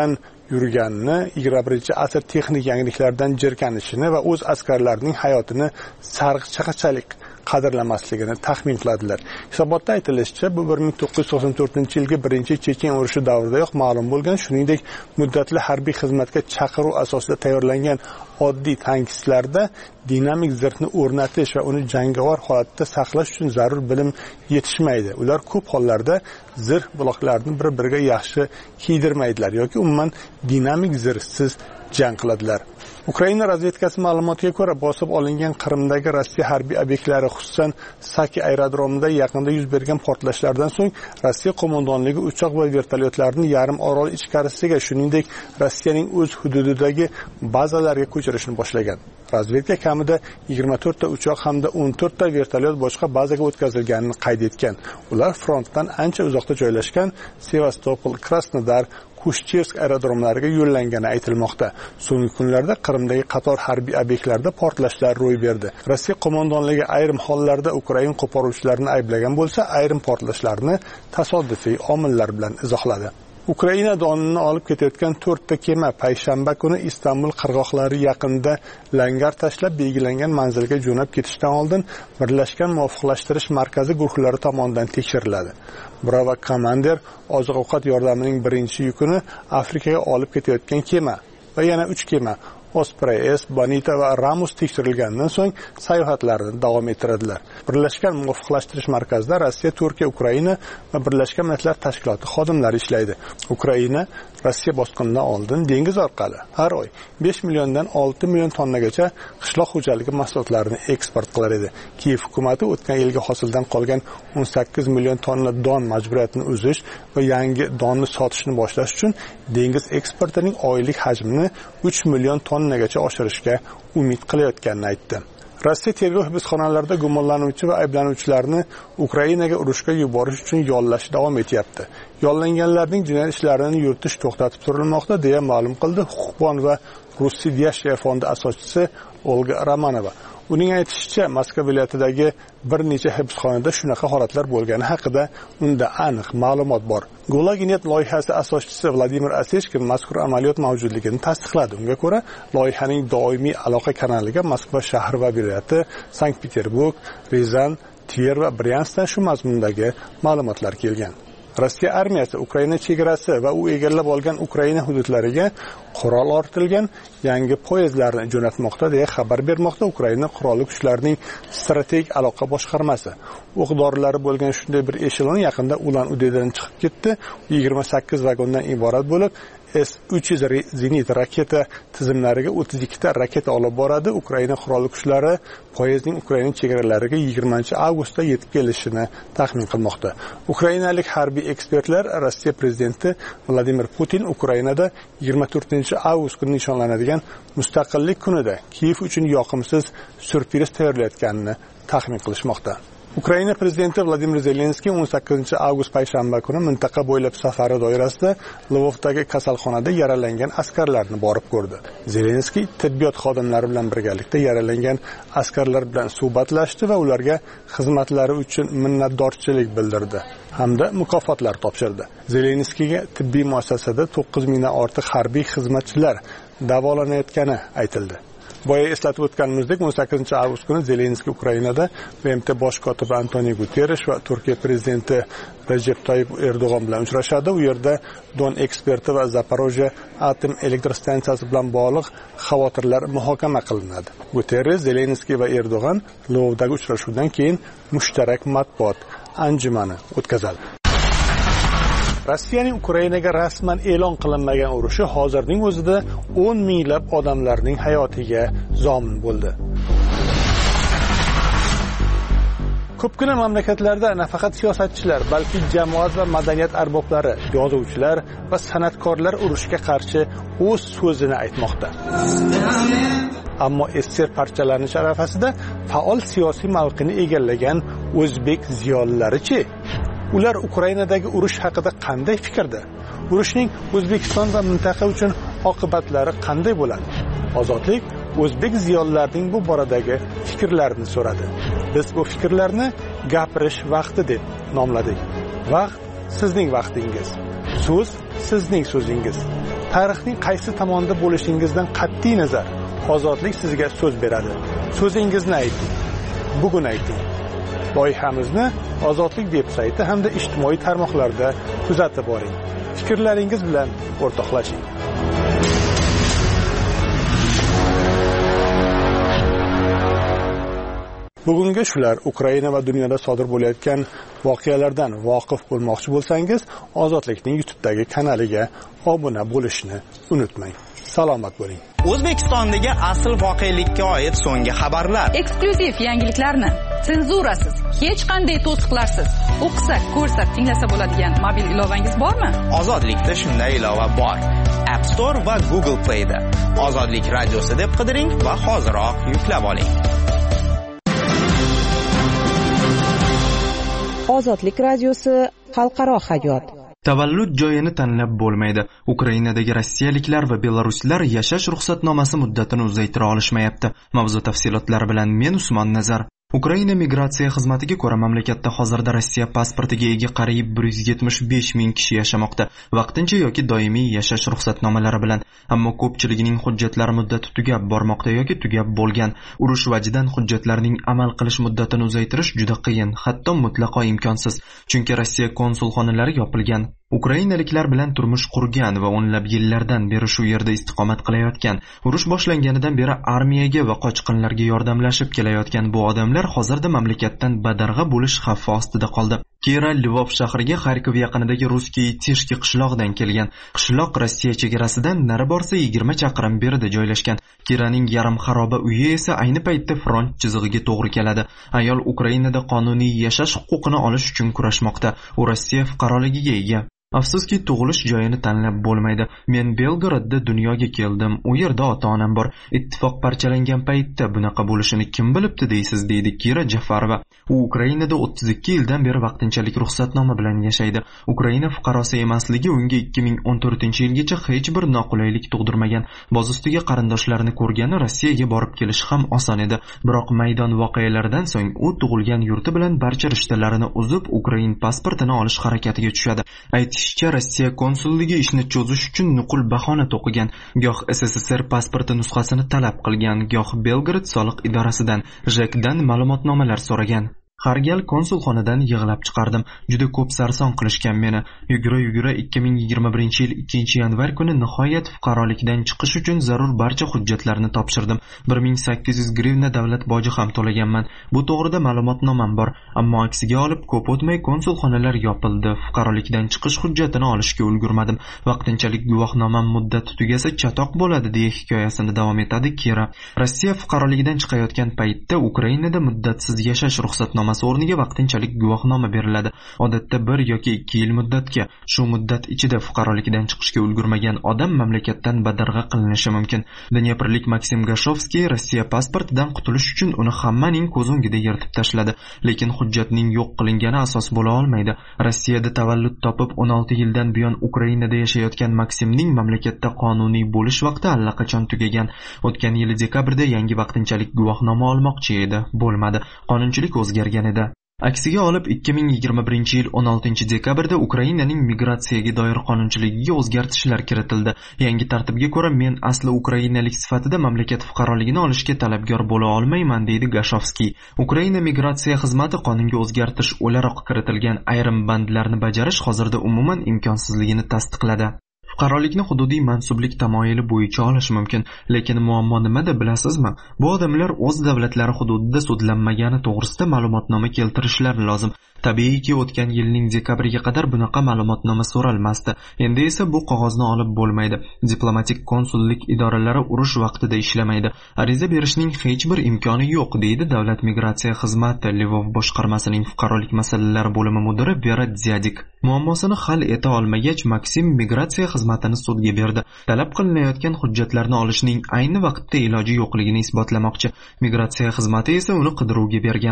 Speaker 6: yurganini, 21-asr texnik yangiliklaridan jirkanishini va o'z askarlarining hayotini sarg'ichaqachalik qadrlamasligini taxmin qiladilar. Hisobotda aytilishicha, bu 1994-yilgi birinchi Chechen urushi davridayoq ma'lum bo'lgan, shuningdek, muddatli harbiy xizmatga chaqiruv asosida tayyorlangan oddiy tankistlarda dinamik zirhni o'rnatish va uni jangovar holatda saqlash uchun zarur bilim yetishmaydi. Ular ko'p hollarda zirh bloklarini bir-biriga yaxshi kiydirmaydilar yoki umuman dinamik zirhsiz jang qiladilar. Ukraina razvedkasi ma'lumotiga ko'ra, bosib olingan Qrimdagi Rossiya harbiy obyektlari, xususan Saki aerodromida yaqinda yuz bergan portlashlardan so'ng Rossiya qo'mondonligi uchoq va vertolyotlarni yarim orol ichkarisiga, shuningdek, Rossiyaning o'z hududidagi bazalarga ko'chirishni boshlagan. Razvedka kamida 24 ta uchoq hamda 14 ta vertolyot boshqa bazaga o'tkazilganini qayd etgan. Ular frontdan ancha uzoqda joylashgan Sevastopol, Krasnodar, Kushchevsk aerodromlariga yo'llangani aytilmoqda. So'nggi kunlarda Qrimdagi qator harbiy obyektlarda portlashlar ro'y berdi. Rossiya qo'mondonligi ayrim hollarda Ukraina qo'poruvchilarini ayblagan bo'lsa, ayrim portlashlarni tasodifiy omillar bilan izohladi. Ukraina donini olib ketayotgan 4 ta kema payshanba kuni Istanbul qirg'oqlari yaqinida langar tashlab belgilangan manzilga jo'nab ketishdan oldin Birlashgan muvofiqlashtirish markazi guruhlari tomonidan tekshiriladi. Bravo Commander oziq-ovqat yordamining birinchi yukini Afrikaga olib ketayotgan kema va yana 3 kema Osprey S, Bonita va Ramus tekshirilgandan so'ng sayohatlarini davom ettiradilar. Birlashgan muvofiqlashtirish markazida Rossiya, Turkiya, Ukraina va Birlashgan Millatlar Tashkiloti xodimlari ishlaydi. Ukraina Rossiya bosqinidan oldin dengiz orqali har oy 5 milliondan 6 million tonnagacha qishloq xo'jaligi mahsulotlarini eksport qilar edi. Kiyev hukumatı o'tgan yilgi hosildan qolgan 18 million tonna don majburiyatini uzish va yangi donni sotishni boshlash uchun dengiz eksportining oylik hajmini 3 million tonnagacha oshirishga umid qilayotganini aytdi. Rossiya tergov hibsxonalarida gumonlanuvchi va ayblanuvchilarni Ukrainaga urushga yuborish uchun yollash davom etyapti. Yollanganlarning jinoyat ishlarini yuritish to'xtatib turilmoqda, deya ma'lum qildi huquqbon va Rossiya fondi asoschisi Olga Romanova. Uning aytishicha, Moskva viloyatidagi bir necha hibsxonada shunaqa holatlar bo'lgani haqida unda aniq ma'lumot bor. Gulaginet loyihasi asoschisi Vladimir Asechkin mazkur amaliyot mavjudligini tasdiqladi. Unga ko'ra, loyihaning doimiy aloqa kanaliga Moskva shahri va viloyati, Sankt-Peterburg, Rizan, Tver va Bryanskdan shu mazmundagi ma'lumotlar kelgan. Rossiya armiyasi Ukraina chegarasi va u egallab olgan Ukraina hududlariga qurol ortilgan yangi poyezdlarni jo'natmoqda, deya xabar bermoqda Ukraina qurolli kuchlarining strategik aloqa boshqarmasi. O'q-dorilari bo'lgan shunday bir eshelon yaqinda Ulan-Udedan chiqib ketdi. 28 vagondan iborat bo'lib, S-300 zenit raketa tizimlariga 32 ta raketa olib boradi. Ukraina qurolli kuchlari poyezdning Ukraina chegaralariga 20-avgustda yetib kelishini taxmin qilmoqda. Ukrainalik harbiy ekspertlar Rossiya prezidenti Vladimir Putin Ukrainada 24-avgust kuni nishonlanadigan mustaqillik kunida Kiyev uchun yoqimsiz syurpriz tayyorlayotganini taxmin qilishmoqda. Ukraina prezidenti Vladimir Zelenskiy 18-avgust payshanba kuni mintaqa bo'ylab safari doirasida Lvovdagi kasalxonada yaralangan askarlarni borib ko'rdi. Zelenskiy tibbiyot xodimlari bilan birgalikda yaralangan askarlar bilan suhbatlashdi va ularga xizmatlari uchun minnatdorchilik bildirdi hamda mukofotlar topshirdi. Zelenskiyga tibbiy muassasada 9 mingdan ortiq harbiy xizmatchilar davolanayotgani aytildi. Boya eslatib o'tganimizdek, 18-avgust kuni Zelenskiy Ukrainada BMT bosh kotibi Antonio Guterres va Turkiya prezidenti Recep Tayyip Erdo'g'on bilan uchrashadi. U yerda Don eksperti va Zaporojye atom elektrostansiyasi bilan bog'liq xavotirlar muhokama qilinadi. Guterres, Zelenskiy va Erdo'g'on Lvovdagi uchrashuvdan keyin mushtarak matbuot anjumani o'tkazadi. Rossiyaning Ukrainaga rasman e'lon qilinmagan urushi hozirning o'zida 10 minglab odamlarning hayotiga zomin bo'ldi. Ko'pgina mamlakatlarda nafaqat siyosatchilar, balki jamoat va madaniyat arboblari, yozuvchilar va san'atkorlar urushga qarshi o'z so'zini aytmoqda. Ammo SSR parchalanish arafasida faol siyosiy mavqeni egallagan o'zbek ziyolilari-chi? Ular Ukrainadagi urush haqida qanday fikrda? Urushning O'zbekiston va mintaqa uchun oqibatlari qanday bo'ladi? Ozodlik o'zbek ziyolilarining bu boradagi fikrlarini so'radi. Biz bu fikrlarni gapirish vaqti deb nomladik. Vaqt sizning vaqtingiz. So'z sizning so'zingiz. Tarixning qaysi tomonda bo'lishingizdan qat'iy nazar ozodlik sizga so'z beradi. So'zingizni ayting. Bugun ayting. Loyihamizni Ozodlik veb-sayti hamda ijtimoiy tarmoqlarda kuzatib boring. Fikrlaringiz bilan o'rtoqlashing. Bugungi shular. Ukraina va dunyoda sodir bo'layotgan voqealardan voqif bo'lmoqchi bo'lsangiz, Ozodlikning YouTube'dagi kanaliga obuna bo'lishni unutmang. Salomat bo'ling.
Speaker 21: O'zbekistondagi asl voqelikka oid so'nggi xabarlar,
Speaker 5: eksklyuziv yangiliklarni senzurasiz, hech qanday to'siqlarsiz o'qisa, ko'rsa, tinglasa bo'ladigan mobil ilovangiz bormi?
Speaker 21: Ozodlikda shunday ilova bor. App Store va Google Play'da Ozodlik radiosi deb qidiring va hoziroq yuklab oling.
Speaker 3: Ozodlik radiosi xalqaro hayot.
Speaker 1: Tavallud joyini tanlab bo'lmaydi. Ukrainadagi rossiyaliklar va belaruslar yashash ruxsatnomasi muddatini uzaytira olishmayapti. Mavzu tafsilotlari bilan men Usmon Nazar. Ukraina migratsiya xizmatiga ko'ra mamlakatda hozirda Rossiya pasportiga ega qariyb 175 ming kishi yashamoqda, vaqtincha yoki doimiy yashash ruxsatnomalari bilan. Ammo ko'pchiligining hujjatlari muddati tugab bormoqda yoki tugab bo'lgan. Urush vajidan hujjatlarning amal qilish muddatini uzaytirish juda qiyin, hatto mutlaqo imkonsiz, chunki Rossiya konsulxonalari yopilgan. Ukrainaliklar bilan turmush qurgan va o'nlab yillardan beri shu yerda istiqomat qilayotgan, urush boshlanganidan beri armiyaga va qochqinlarga yordamlashib kelayotgan bu odamlar hozirda mamlakatdan badarg'a bo'lish xavfi ostida qoldi. Kira Lvov shahriga Xarkov yaqinidagi Ruskiy Tishki qishlog'idan kelgan. Qishloq Rossiya chegarasidan nari borsa 20 chaqirim berida joylashgan. Kiraning yarim xaroba uyi esa ayni paytda front chizig'iga to'g'ri keladi. Ayol Ukrainada qonuniy yashash huquqini olish uchun kurashmoqda. U Rossiya fuqaroligiga ega. Afsuski tug'ilish joyini tanlab bo'lmaydi. Men Belgradda dunyoga keldim. U yerda ota-onam bor. Ittifoq parchalangan paytda bunaqa bo'lishini kim bilibdi deysiz, deydi Kira Jafarova. U Ukrainada 32 yildan beri vaqtinchalik ruxsatnoma bilan yashaydi. Ukraina fuqarosi emasligi unga 2014-yilgacha hech bir noqulaylik tug'dirmagan. Boz ustiga qarindoshlarini ko'rgani Rossiyaga borib kelish ham oson edi. Biroq maydon voqealaridan so'ng u tug'ilgan yurti bilan barcha rishtalarini uzib, Ukrain pasportini olish harakatiga tushadi. Aytishicha, Rossiya konsulligi ishni cho'zish uchun nuqul bahona to'qigan. Goh SSSR pasporti nusxasini talab qilgan, goh Belgrad soliq idorasidan, JEKdan ma'lumotnomalar so'ragan. Har gal konsulxonadan yig'lab chiqardim. Juda ko'p sarson qilishgan meni. Yugura 2021-yil 2-yanvar kuni nihoyat fuqarolikdan chiqish uchun zarur barcha hujjatlarni topshirdim. 1800 grivna davlat boji ham to'laganman. Bu to'g'rida ma'lumotnomam bor, ammo aksiga olib ko'p o'tmay konsulxonalar yopildi. Fuqarolikdan chiqish hujjatini olishga ulgurmadim. Vaqtinchalik guvohnomam muddati tugasa chatoq bo'ladi, deya hikoyasini davom etadi Kira. Rossiya fuqaroligidan chiqayotgan paytda Ukrainada muddatsiz yashash ruxsatnomasi o'rniga vaqtinchalik guvohnoma beriladi. Odatda 1 yoki 2 yil muddatga. Shu muddat ichida fuqarolikdan chiqishga ulgurmagan odam mamlakatdan badarg'a qilinishi mumkin. Dnyeprlik Maksim Gashovskiy Rossiya pasportidan qutulish uchun uni hammaning ko'z o'ngida yirtib tashladi, lekin hujjatning yo'q qilingani asos bo'la olmaydi. Rossiyada tavallud topib 16 yildan buyon Ukrainada yashayotgan Maksimning mamlakatda qonuniy bo'lish vaqti allaqachon tugagan. O'tgan yil dekabrda yangi vaqtinchalik guvohnoma olmoqchi edi, bo'lmadi. Qonunchilik o'zgargan edi. Aksiga olib 2021-yil 16-dekabrda Ukrainaning migratsiyaga doir qonunchiligiga o'zgartishlar kiritildi. Yangi tartibga ko'ra men asli ukrainalik sifatida mamlakat fuqaroligini olishga talabgor bo'la olmayman, deydi Gashovskiy. Ukraina migratsiya xizmati qonunga o'zgartirish o'laroq kiritilgan ayrim bandlarni bajarish hozirda umuman imkonsizligini tasdiqladi. Fuqarolikni hududiy mansublik tamoyili bo'yicha olish mumkin, lekin muammo nimada bilasizmi? Bu odamlar o'z davlatlari hududida sudlanmagani to'g'risida ma'lumotnoma keltirishlari lozim. Tabiiyki, o'tgan yilning dekabriga qadar bunaqa ma'lumotnoma so'ralmasdi. Endi esa bu qog'ozni olib bo'lmaydi. Diplomatik konsullik idoralari urush vaqtida ishlamaydi. Ariza berishning hech bir imkoni yo'q, deydi Davlat migratsiya xizmati Lvov boshqarmasining fuqarolik masalalari bo'limi mudiri Vera Dziadik. Muammosini hal eta olmagach, Maksim migratsiya xizmatini sudga berdi. Talab qilinayotgan hujjatlarni olishning ayni vaqtda iloji yo'qligini isbotlamoqchi. Migratsiya xizmati esa uni qidiruvga bergan.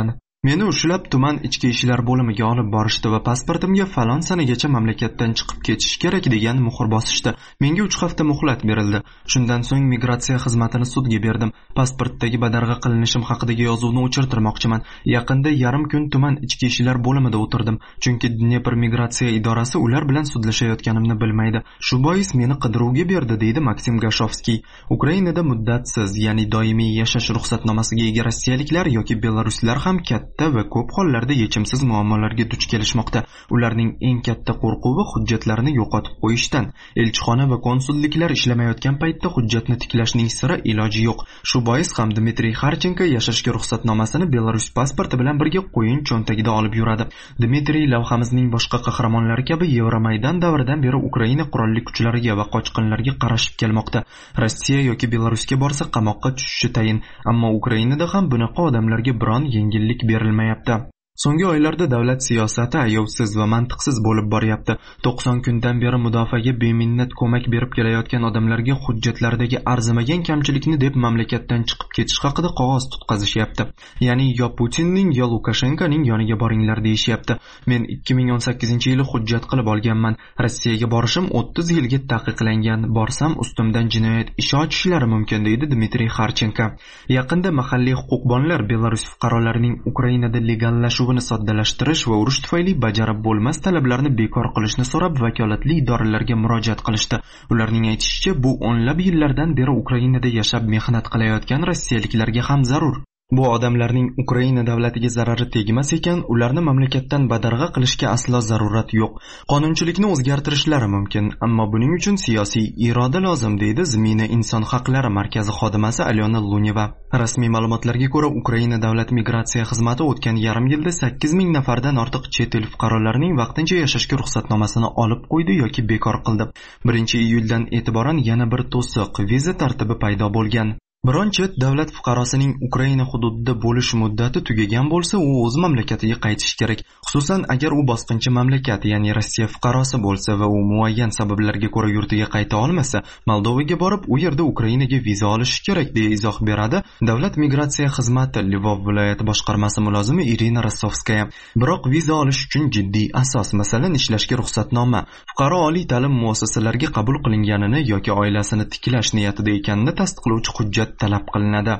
Speaker 1: Meni ushlab tuman ichki ishlar bo'limiga olib borishdi va pasportimga falon sanagacha mamlakatdan chiqib ketish kerak degan muhr bosishdi. Menga 3 hafta muhlat berildi. Shundan so'ng migratsiya xizmatini sudga berdim. Pasportdagi badarg'a qilinishim haqidagi yozuvni o'chirtirmoqchiman. Yaqinda yarim kun tuman ichki ishlar bo'limida o'tirdim, chunki Dnepr migratsiya idorasi ular bilan sudlashayotganimni bilmaydi. Shu bois meni qidiruvga berdi, deydi Maksim Gashovskiy. Ukrainada muddatsiz, ya'ni doimiy yashash ruxsatnomasiga ega rossiyaliklar yoki belaruslar ham katta va ko'p hollarda yechimsiz muammolarga duch kelishmoqda. Ularning eng katta qo'rquvi hujjatlarini yo'qotib qo'yishdan. Elchixona va konsulliklar ishlamayotgan paytda hujjatni tiklashning sira iloji yo'q. Shu bois ham Dmitriy Harchenko yashashga ruxsatnomasini Belarus pasporti bilan birga qo'yin cho'ntagida olib yuradi. Dmitriy lavhamizning boshqa qahramonlari kabi Yevromaydan davridan beri Ukraina qurolli kuchlariga va qochqinlarga qarashib kelmoqda. Rossiya yoki Belarusga borsa qamoqqa tushishi tayin, ammo Ukrainada ham bunaqa odamlarga biron yengillik berilmayapti. So'nggi oylarda davlat siyosati ayovsiz va mantiqsiz bo'lib boryapti. 90 kundan beri mudofaaga beminnat ko'mak berib kelayotgan odamlarga hujjatlardagi arzimagan kamchilikni deb mamlakatdan chiqib ketish haqida qog'oz tutqazishyapti. Ya'ni yo Putinning yo Lukashenkoning yoniga boringlar deyishyapti. Men 2018-yili hujjat qilib olganman. Rossiyaga borishim 30 yilga taqiqlangan. Borsam ustimdan jinoyat ishi ochishlari mumkin, deydi Dmitriy Harchenko. Yaqinda mahalliy huquqbonlar Belarus fuqarolarining Ukrainada legallashuvini soddalashtirish va urush tufayli bajarib bo'lmas talablarni bekor qilishni so'rab vakolatli idoralarga murojaat qilishdi. Ularning aytishicha, bu o'nlab yillardan beri Ukrainada yashab mehnat qilayotgan rossiyaliklarga ham zarur. Bu odamlarning Ukraina davlatiga zarari tegmas ekan, ularni mamlakatdan badarg'a qilishga aslo zarurat yo'q. Qonunchilikni o'zgartirishlari mumkin, ammo buning uchun siyosiy iroda lozim, deydi Zmina inson haqlari markazi xodimasi Alyona Luneva. Rasmiy ma'lumotlarga ko'ra, Ukraina davlat migratsiya xizmati o'tgan yarim yilda 8000 nafardan ortiq chet el fuqarolarining vaqtincha yashashga ruxsatnomasini olib qo'ydi yoki bekor qildi. 1-iyuldan e'tiboran yana bir to'siq viza tartibi paydo bo'lgan. Biron chet davlat fuqarosining Ukraina hududida bo'lish muddati tugagan bo'lsa, u o'z mamlakatiga qaytishi kerak. Xususan, agar u bosqinchi mamlakat, ya'ni Rossiya fuqarosi bo'lsa va u muayyan sabablarga ko'ra yurtiga qayta olmasa, Moldovaga borib, u yerda Ukrainaga viza olishi kerak, deya izoh beradi Davlat migratsiya xizmati Lvov viloyati boshqarmasi mulozimi Irina Rossovskaya. Biroq viza olish uchun jiddiy asos, masalan, ishlashga ruxsatnoma, fuqaro oliy ta'lim muassasalariga qabul qilinganini yoki oilasini tiklash niyatida ekanini tasdiqlovchi hujjat talab qilinadi.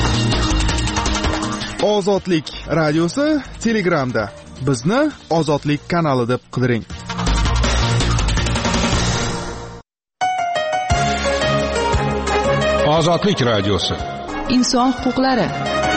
Speaker 2: Ozodlik radiosi Telegramda. Bizni Ozodlik kanali deb qidiring.
Speaker 16: Ozodlik radiosi.
Speaker 5: Inson huquqlari.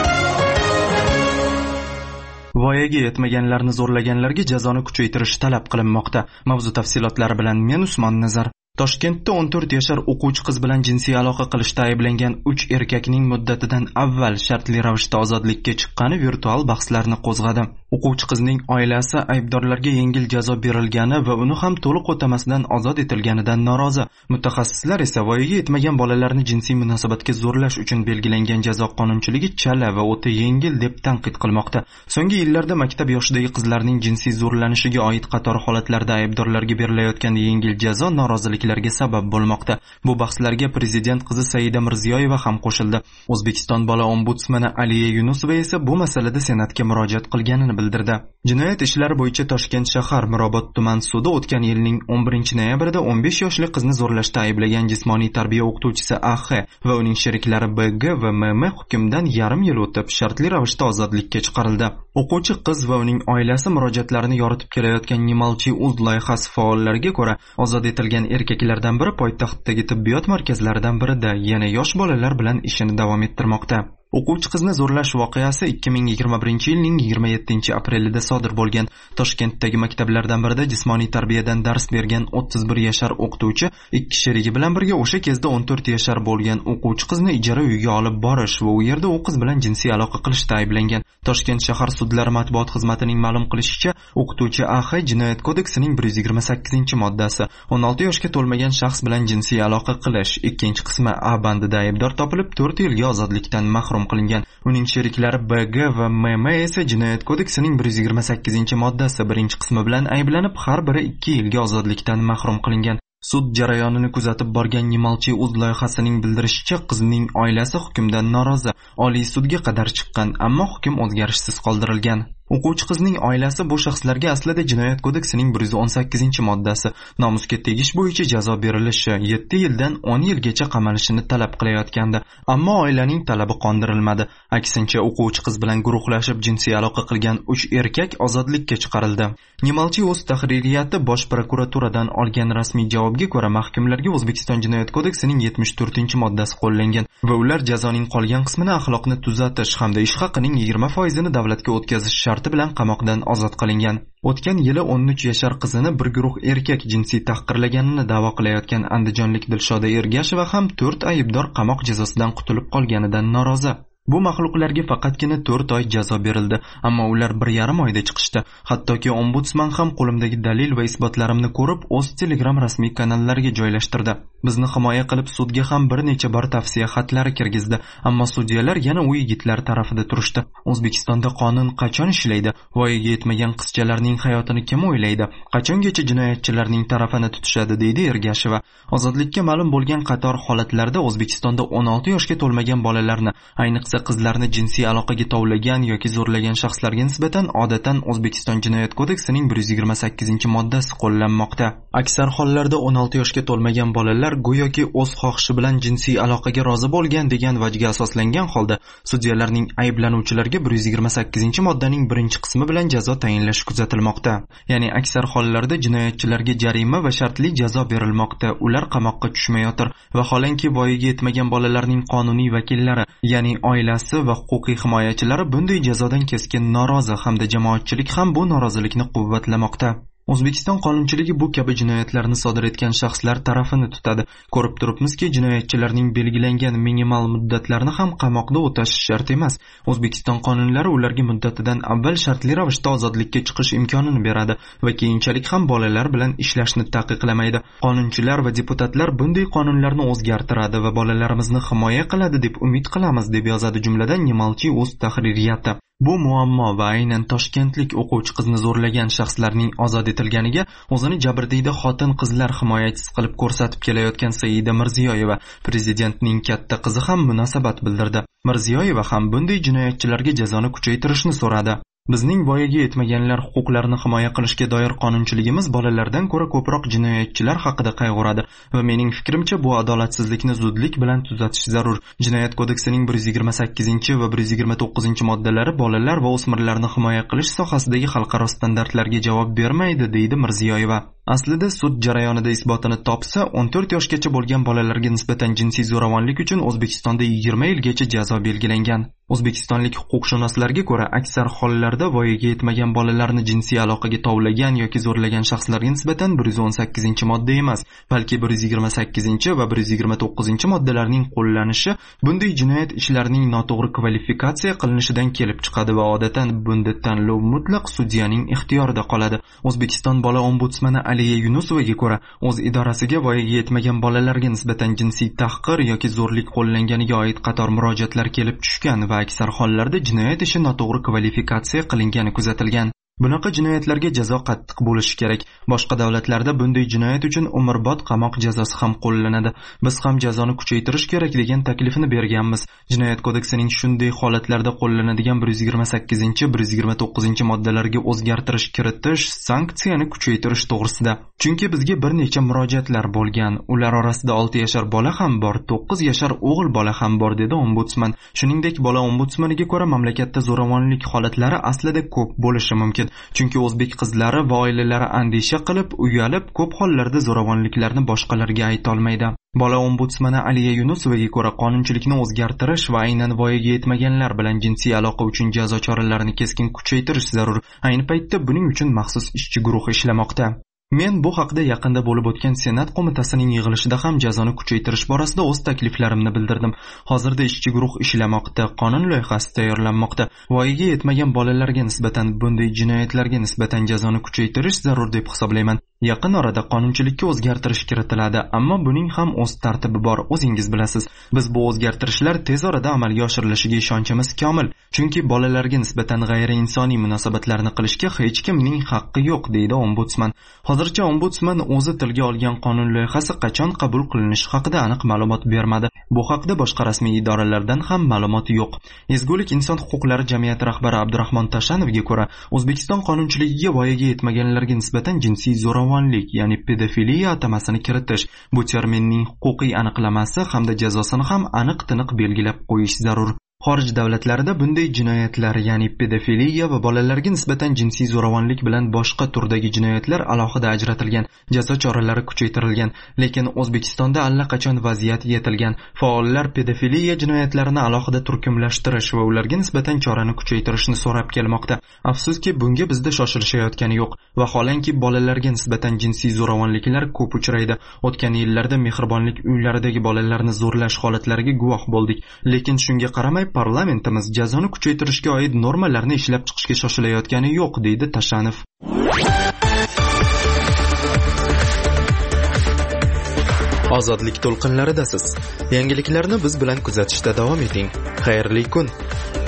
Speaker 1: Voyaga yetmaganlarni zo'rlaganlarga jazoni kuchaytirish talab qilinmoqda. Mavzu tafsilotlari bilan men Usmon Nazar. Toshkentda 14 yashar o'quvchi qiz bilan jinsiy aloqa qilishda ayblangan 3 erkakning muddatidan avval shartli ravishda ozodlikka chiqqani virtual bahslarni qo'zg'adi. O'quvchi qizning oilasi aybdorlarga yengil jazo berilgani va uni ham to'liq o'tamasdan ozod etilganidan norozi. Mutaxassislar esa voyaga yetmagan bolalarni jinsiy munosabatga zo'rlash uchun belgilangan jazo qonunchiligi chala va o'ta yengil deb tanqid qilmoqda. So'nggi yillarda maktab yoshidagi qizlarning jinsiy zo'rlanishiga oid qator holatlarda aybdorlarga berilayotgan yengil jazo noroziliklarga sabab bo'lmoqda. Bu bahslarga prezident qizi Saida Mirziyoyeva ham qo'shildi. O'zbekiston bola ombudsmani Aliya Yunusova esa bu masalada senatga murojaat qilganini bildirdi. Jinoyat ishlari bo'yicha Toshkent shahar Mirobod tuman sudi o'tgan yilning 11-noyabrida 15 yoshli qizni zo'rlashda ayblagan jismoniy tarbiya o'qituvchisi AX va uning sheriklari BG va MM hukmdan yarim yil o'tib shartli ravishda ozodlikka chiqarildi. O'quvchi qiz va uning oilasi murojaatlarini yoritib kelayotgan Nimalchi uz loyihasi faollariga ko'ra, ozod etilgan erkaklardan biri poytaxtdagi tibbiyot markazlaridan birida yana yosh bolalar bilan ishini davom ettirmoqda. O'quvchi qizni zo'rlash voqeasi 2021-yilning 27-aprelida sodir bo'lgan. Toshkentdagi maktablardan birida jismoniy tarbiyadan dars bergan 31 yashar o'qituvchi ikki sherigi bilan birga o'sha kezda 14 yashar bo'lgan o'quvchi qizni ijara uyga olib borish va u yerda u qiz bilan jinsiy aloqa qilishda ayblangan. Toshkent shahar sudlari matbuot xizmatining ma'lum qilishicha, o'qituvchi AX Jinoyat kodeksining 128-moddasi 16 yoshga to'lmagan shaxs bilan jinsiy aloqa qilish, ikkinchi qismi A bandida aybdor topilib 4 yilga ozodlikdan mahrum qilingan. Uning sheriklari BG va MM esa Jinoyat kodeksining 128-moddasi birinchi qismi bilan ayblanib, har biri 2 yilga ozodlikdan mahrum qilingan. Sud jarayonini kuzatib borgan Nimalchi o'z loyihasining bildirishicha, qizning oilasi hukmdan norozi. Oliy sudga qadar chiqqan, ammo hukm o'zgarishsiz qoldirilgan. O'quvchi qizning oilasi bu shaxslarga aslida Jinoyat kodeksining 118-moddasi nomusga tegish bo'yicha jazo berilishi, 7 yildan 10 yilgacha qamalishini talab qilayotgandi. Ammo oilaning talabi qondirilmadi. Aksincha, o'quvchi qiz bilan guruhlashib jinsiy aloqa qilgan 3 erkak ozodlikka chiqarildi. Nimalchi o'z tahririyati Bosh prokuraturadan olgan rasmiy javobga ko'ra, mahkumlarga O'zbekiston Jinoyat kodeksining 74-moddasi qo'llangan va ular jazoning qolgan qismini axloqni tuzatish hamda ish haqining 20%ni davlatga o'tkazish sharti bilan qamoqdan ozod qilingan. O'tgan yili 13 yashar qizini bir guruh erkak jinsiy tahqirlaganini da'vo qilayotgan andijonlik Dilshoda Ergasheva ham 4 aybdor qamoq jazosidan qutulib qolganidan norozi. Bu maxluqlarga faqatgina 4 oy jazo berildi, ammo ular 1,5 oyda chiqishdi. Hattoki ombudsman ham qo'limdagi dalil va isbotlarimni ko'rib, o'z Telegram rasmiy kanallariga joylashtirdi. Bizni himoya qilib sudga ham bir necha bor tavsiya xatlari kirgizdi, ammo sudyalar yana u yigitlar tarafida turishdi. O'zbekistonda qonun qachon ishlaydi? Voyaga yetmagan qizchalarning hayotini kim o'ylaydi? Qachongacha jinoyatchilarning tarafini tutishadi, deydi Ergasheva. Ozodlikka ma'lum bo'lgan qator holatlarda O'zbekistonda 16 yoshga to'lmagan bolalarni, ayniqsa qizlarni jinsiy aloqaga tovlagan yoki zo'rlagan shaxslarga nisbatan odatdan O'zbekiston Jinoyat kodeksining 128-moddasi qo'llanmoqda. Aksar hollarda 16 yoshga to'lmagan bolalar go'yoki o'z xohishi bilan jinsiy aloqaga rozi bo'lgan degan vajga asoslangan holda sudyalarning ayblanuvchilarga 128-moddaning 1-qismi bilan jazo tayinlashi kuzatilmoqda. Ya'ni aksar hollarda jinoyatchilarga jarima va shartli jazo berilmoqda. Ular qamoqqa tushmayotir. Vaholanki voyaga yetmagan bolalarning qonuniy vakillari, ya'ni oilasi va huquqiy himoyachilari bunday jazodan keskin norozi hamda jamoatchilik ham bu norozilikni quvvatlamoqda. O'zbekiston qonunchiligi bu kabi jinoyatlarni sodir etgan shaxslar tarafini tutadi. Ko'rib turibmizki, jinoyatchilarning belgilangan minimal muddatlarni ham qamoqda o'tash shart emas. O'zbekiston qonunlari ularga muddatidan avval shartli ravishda ozodlikka chiqish imkonini beradi va keyinchalik ham bolalar bilan ishlashni taqiqlamaydi. Qonunchilar va deputatlar bunday qonunlarni o'zgartiradi va bolalarimizni himoya qiladi deb umid qilamiz, deb yozadi jumladan Nimalchi o'z tahririyati. Bu muammo va aynan toshkentlik o'quvchi qizni zo'rlagan shaxslarning ozod etilganiga o'zini jabrdiyda xotin-qizlar himoyachisi qilib ko'rsatib kelayotgan Saida Mirziyoyeva, prezidentning katta qizi ham munosabat bildirdi. Mirziyoyeva ham bunday jinoyatchilarga jazoni kuchaytirishni so'radi. Bizning voyaga yetmaganlar huquqlarini himoya qilishga doir qonunchiligimiz bolalardan ko'ra ko'proq jinoyatchilar haqida qayg'uradi va mening fikrimcha bu adolatsizlikni zudlik bilan tuzatish zarur. Jinoyat kodeksining 128 va 129-moddalari bolalar va o'smirlarni himoya qilish sohasidagi xalqaro standartlarga javob bermaydi, deydi Mirziyoyeva. Aslida sud jarayonida isbotini topsa, 14 yoshgacha bo'lgan bolalarga nisbatan jinsiy zo'ravonlik uchun O'zbekistonda 20 yilgacha jazo belgilangan. O'zbekistonlik huquqshunoslarga ko'ra, aksar hollarda voyaga yetmagan bolalarni jinsiy aloqaga tovlagan yoki zo'rlagan shaxslarga nisbatan 118-modda emas, balki 128 va 129-moddalarning qo'llanishi bunday jinoyat ishlarining noto'g'ri kvalifikatsiya qilinishidan kelib chiqadi va odatdan bunday tanlov mutlaq sudyaning ixtiyorida qoladi. O'zbekiston bola ombudsmani Aliya Yunusovaga ko'ra, o'z idorasiga voyaga yetmagan bolalarga nisbatan jinsiy tahqir yoki zo'rlik qo'llanganiga oid qator murojaatlar kelib tushgan va aksar hollarda jinoyat ishi noto'g'ri kvalifikatsiya qilingani kuzatilgan. Bunaqa jinoyatlarga jazo qattiq bo'lishi kerak. Boshqa davlatlarda bunday jinoyat uchun umrbod qamoq jazosi ham qo'llanadi. Biz ham jazoni kuchaytirish kerak degan taklifni berganmiz. Jinoyat kodeksining shunday holatlarda qo'llanadigan 128-129-moddalarga o'zgartirish kiritish, sanksiyani kuchaytirish to'g'risida. Chunki bizga bir necha murojaatlar bo'lgan. Ular orasida 6 yashar bola ham bor, 9 yashar o'g'il bola ham bor, dedi ombudsman. Shuningdek, bola ombudsmaniga ko'ra mamlakatda zo'ravonlik holatlari aslida ko'p bo'lishi mumkin. Chunki o'zbek qizlari va oilalari andisha qilib, uyalib, ko'p hollarda zo'ravonliklarni boshqalarga ayta olmaydi. Bola ombudsmani Aliya Yunusovaga ko'ra, qonunchilikni o'zgartirish va aynan voyaga yetmaganlar bilan jinsiy aloqa uchun jazo choralarini keskin kuchaytirish zarur. Ayni paytda buning uchun maxsus ishchi guruh ishlamoqda. Men bu haqda yaqinda bo'lib o'tgan Senat qo'mitasining yig'ilishida ham jazoni kuchaytirish borasida o'z takliflarimni bildirdim. Hozirda ishchi guruh ishlamoqda, qonun loyihasi tayyorlanmoqda. Voyaga yetmagan bolalarga nisbatan bunday jinoyatlarga nisbatan jazoni kuchaytirish zarur deb hisoblayman. Yaqin orada qonunchilikka o'zgartirish kiritiladi, ammo buning ham o'z tartibi bor, o'zingiz bilasiz. Biz bu o'zgartirishlar tez orada amalga oshirilishiga ishonchimiz komil, chunki bolalarga nisbatan g'ayriinsoniy munosabatlarni qilishga hech kimning haqqi yo'q, deydi ombudsman. Hozircha ombudsman o'zi tilga olgan qonun loyihasi qachon qabul qilinishi haqida aniq ma'lumot bermadi. Bu haqda boshqa rasmiy idoralardan ham ma'lumot yo'q. Ezgulik inson huquqlari jamiyati rahbari Abdurahmon Tashanovga ko'ra, O'zbekiston qonunchiligiga voyaga yetmaganlarga nisbatan jinsiy zo'ravonlik, ya'ni pedofiliya atamasini kiritish, bu terminning huquqiy aniqlamasi hamda jazosini ham aniq-tiniq belgilab qo'yish zarur. Xorij davlatlarida bunday jinoyatlar, ya'ni pedofiliya va bolalarga nisbatan jinsiy zo'ravonlik bilan boshqa turdagi jinoyatlar alohida ajratilgan, jazo choralari kuchaytirilgan, lekin O'zbekistonda allaqachon vaziyat yetilgan. Faollar pedofiliya jinoyatlarini alohida turkumlashtirish va ularga nisbatan chorani kuchaytirishni so'rab kelmoqda. Afsuski, bunga bizda shoshilishayotgani yo'q. Vaholanki bolalarga nisbatan jinsiy zo'ravonliklar ko'p uchraydi. O'tgan yillarda mehribonlik uylaridagi bolalarni zo'rlash holatlariga guvoh bo'ldik, lekin shunga qaramay parlamentimiz jazoni kuchaytirishga oid normalarni ishlab chiqishga shoshilayotgani yo'q, deydi Tashanov. Ozodlik to'lqinlaridasiz. Yangiliklarni biz bilan kuzatishda davom eting. Xayrli kun.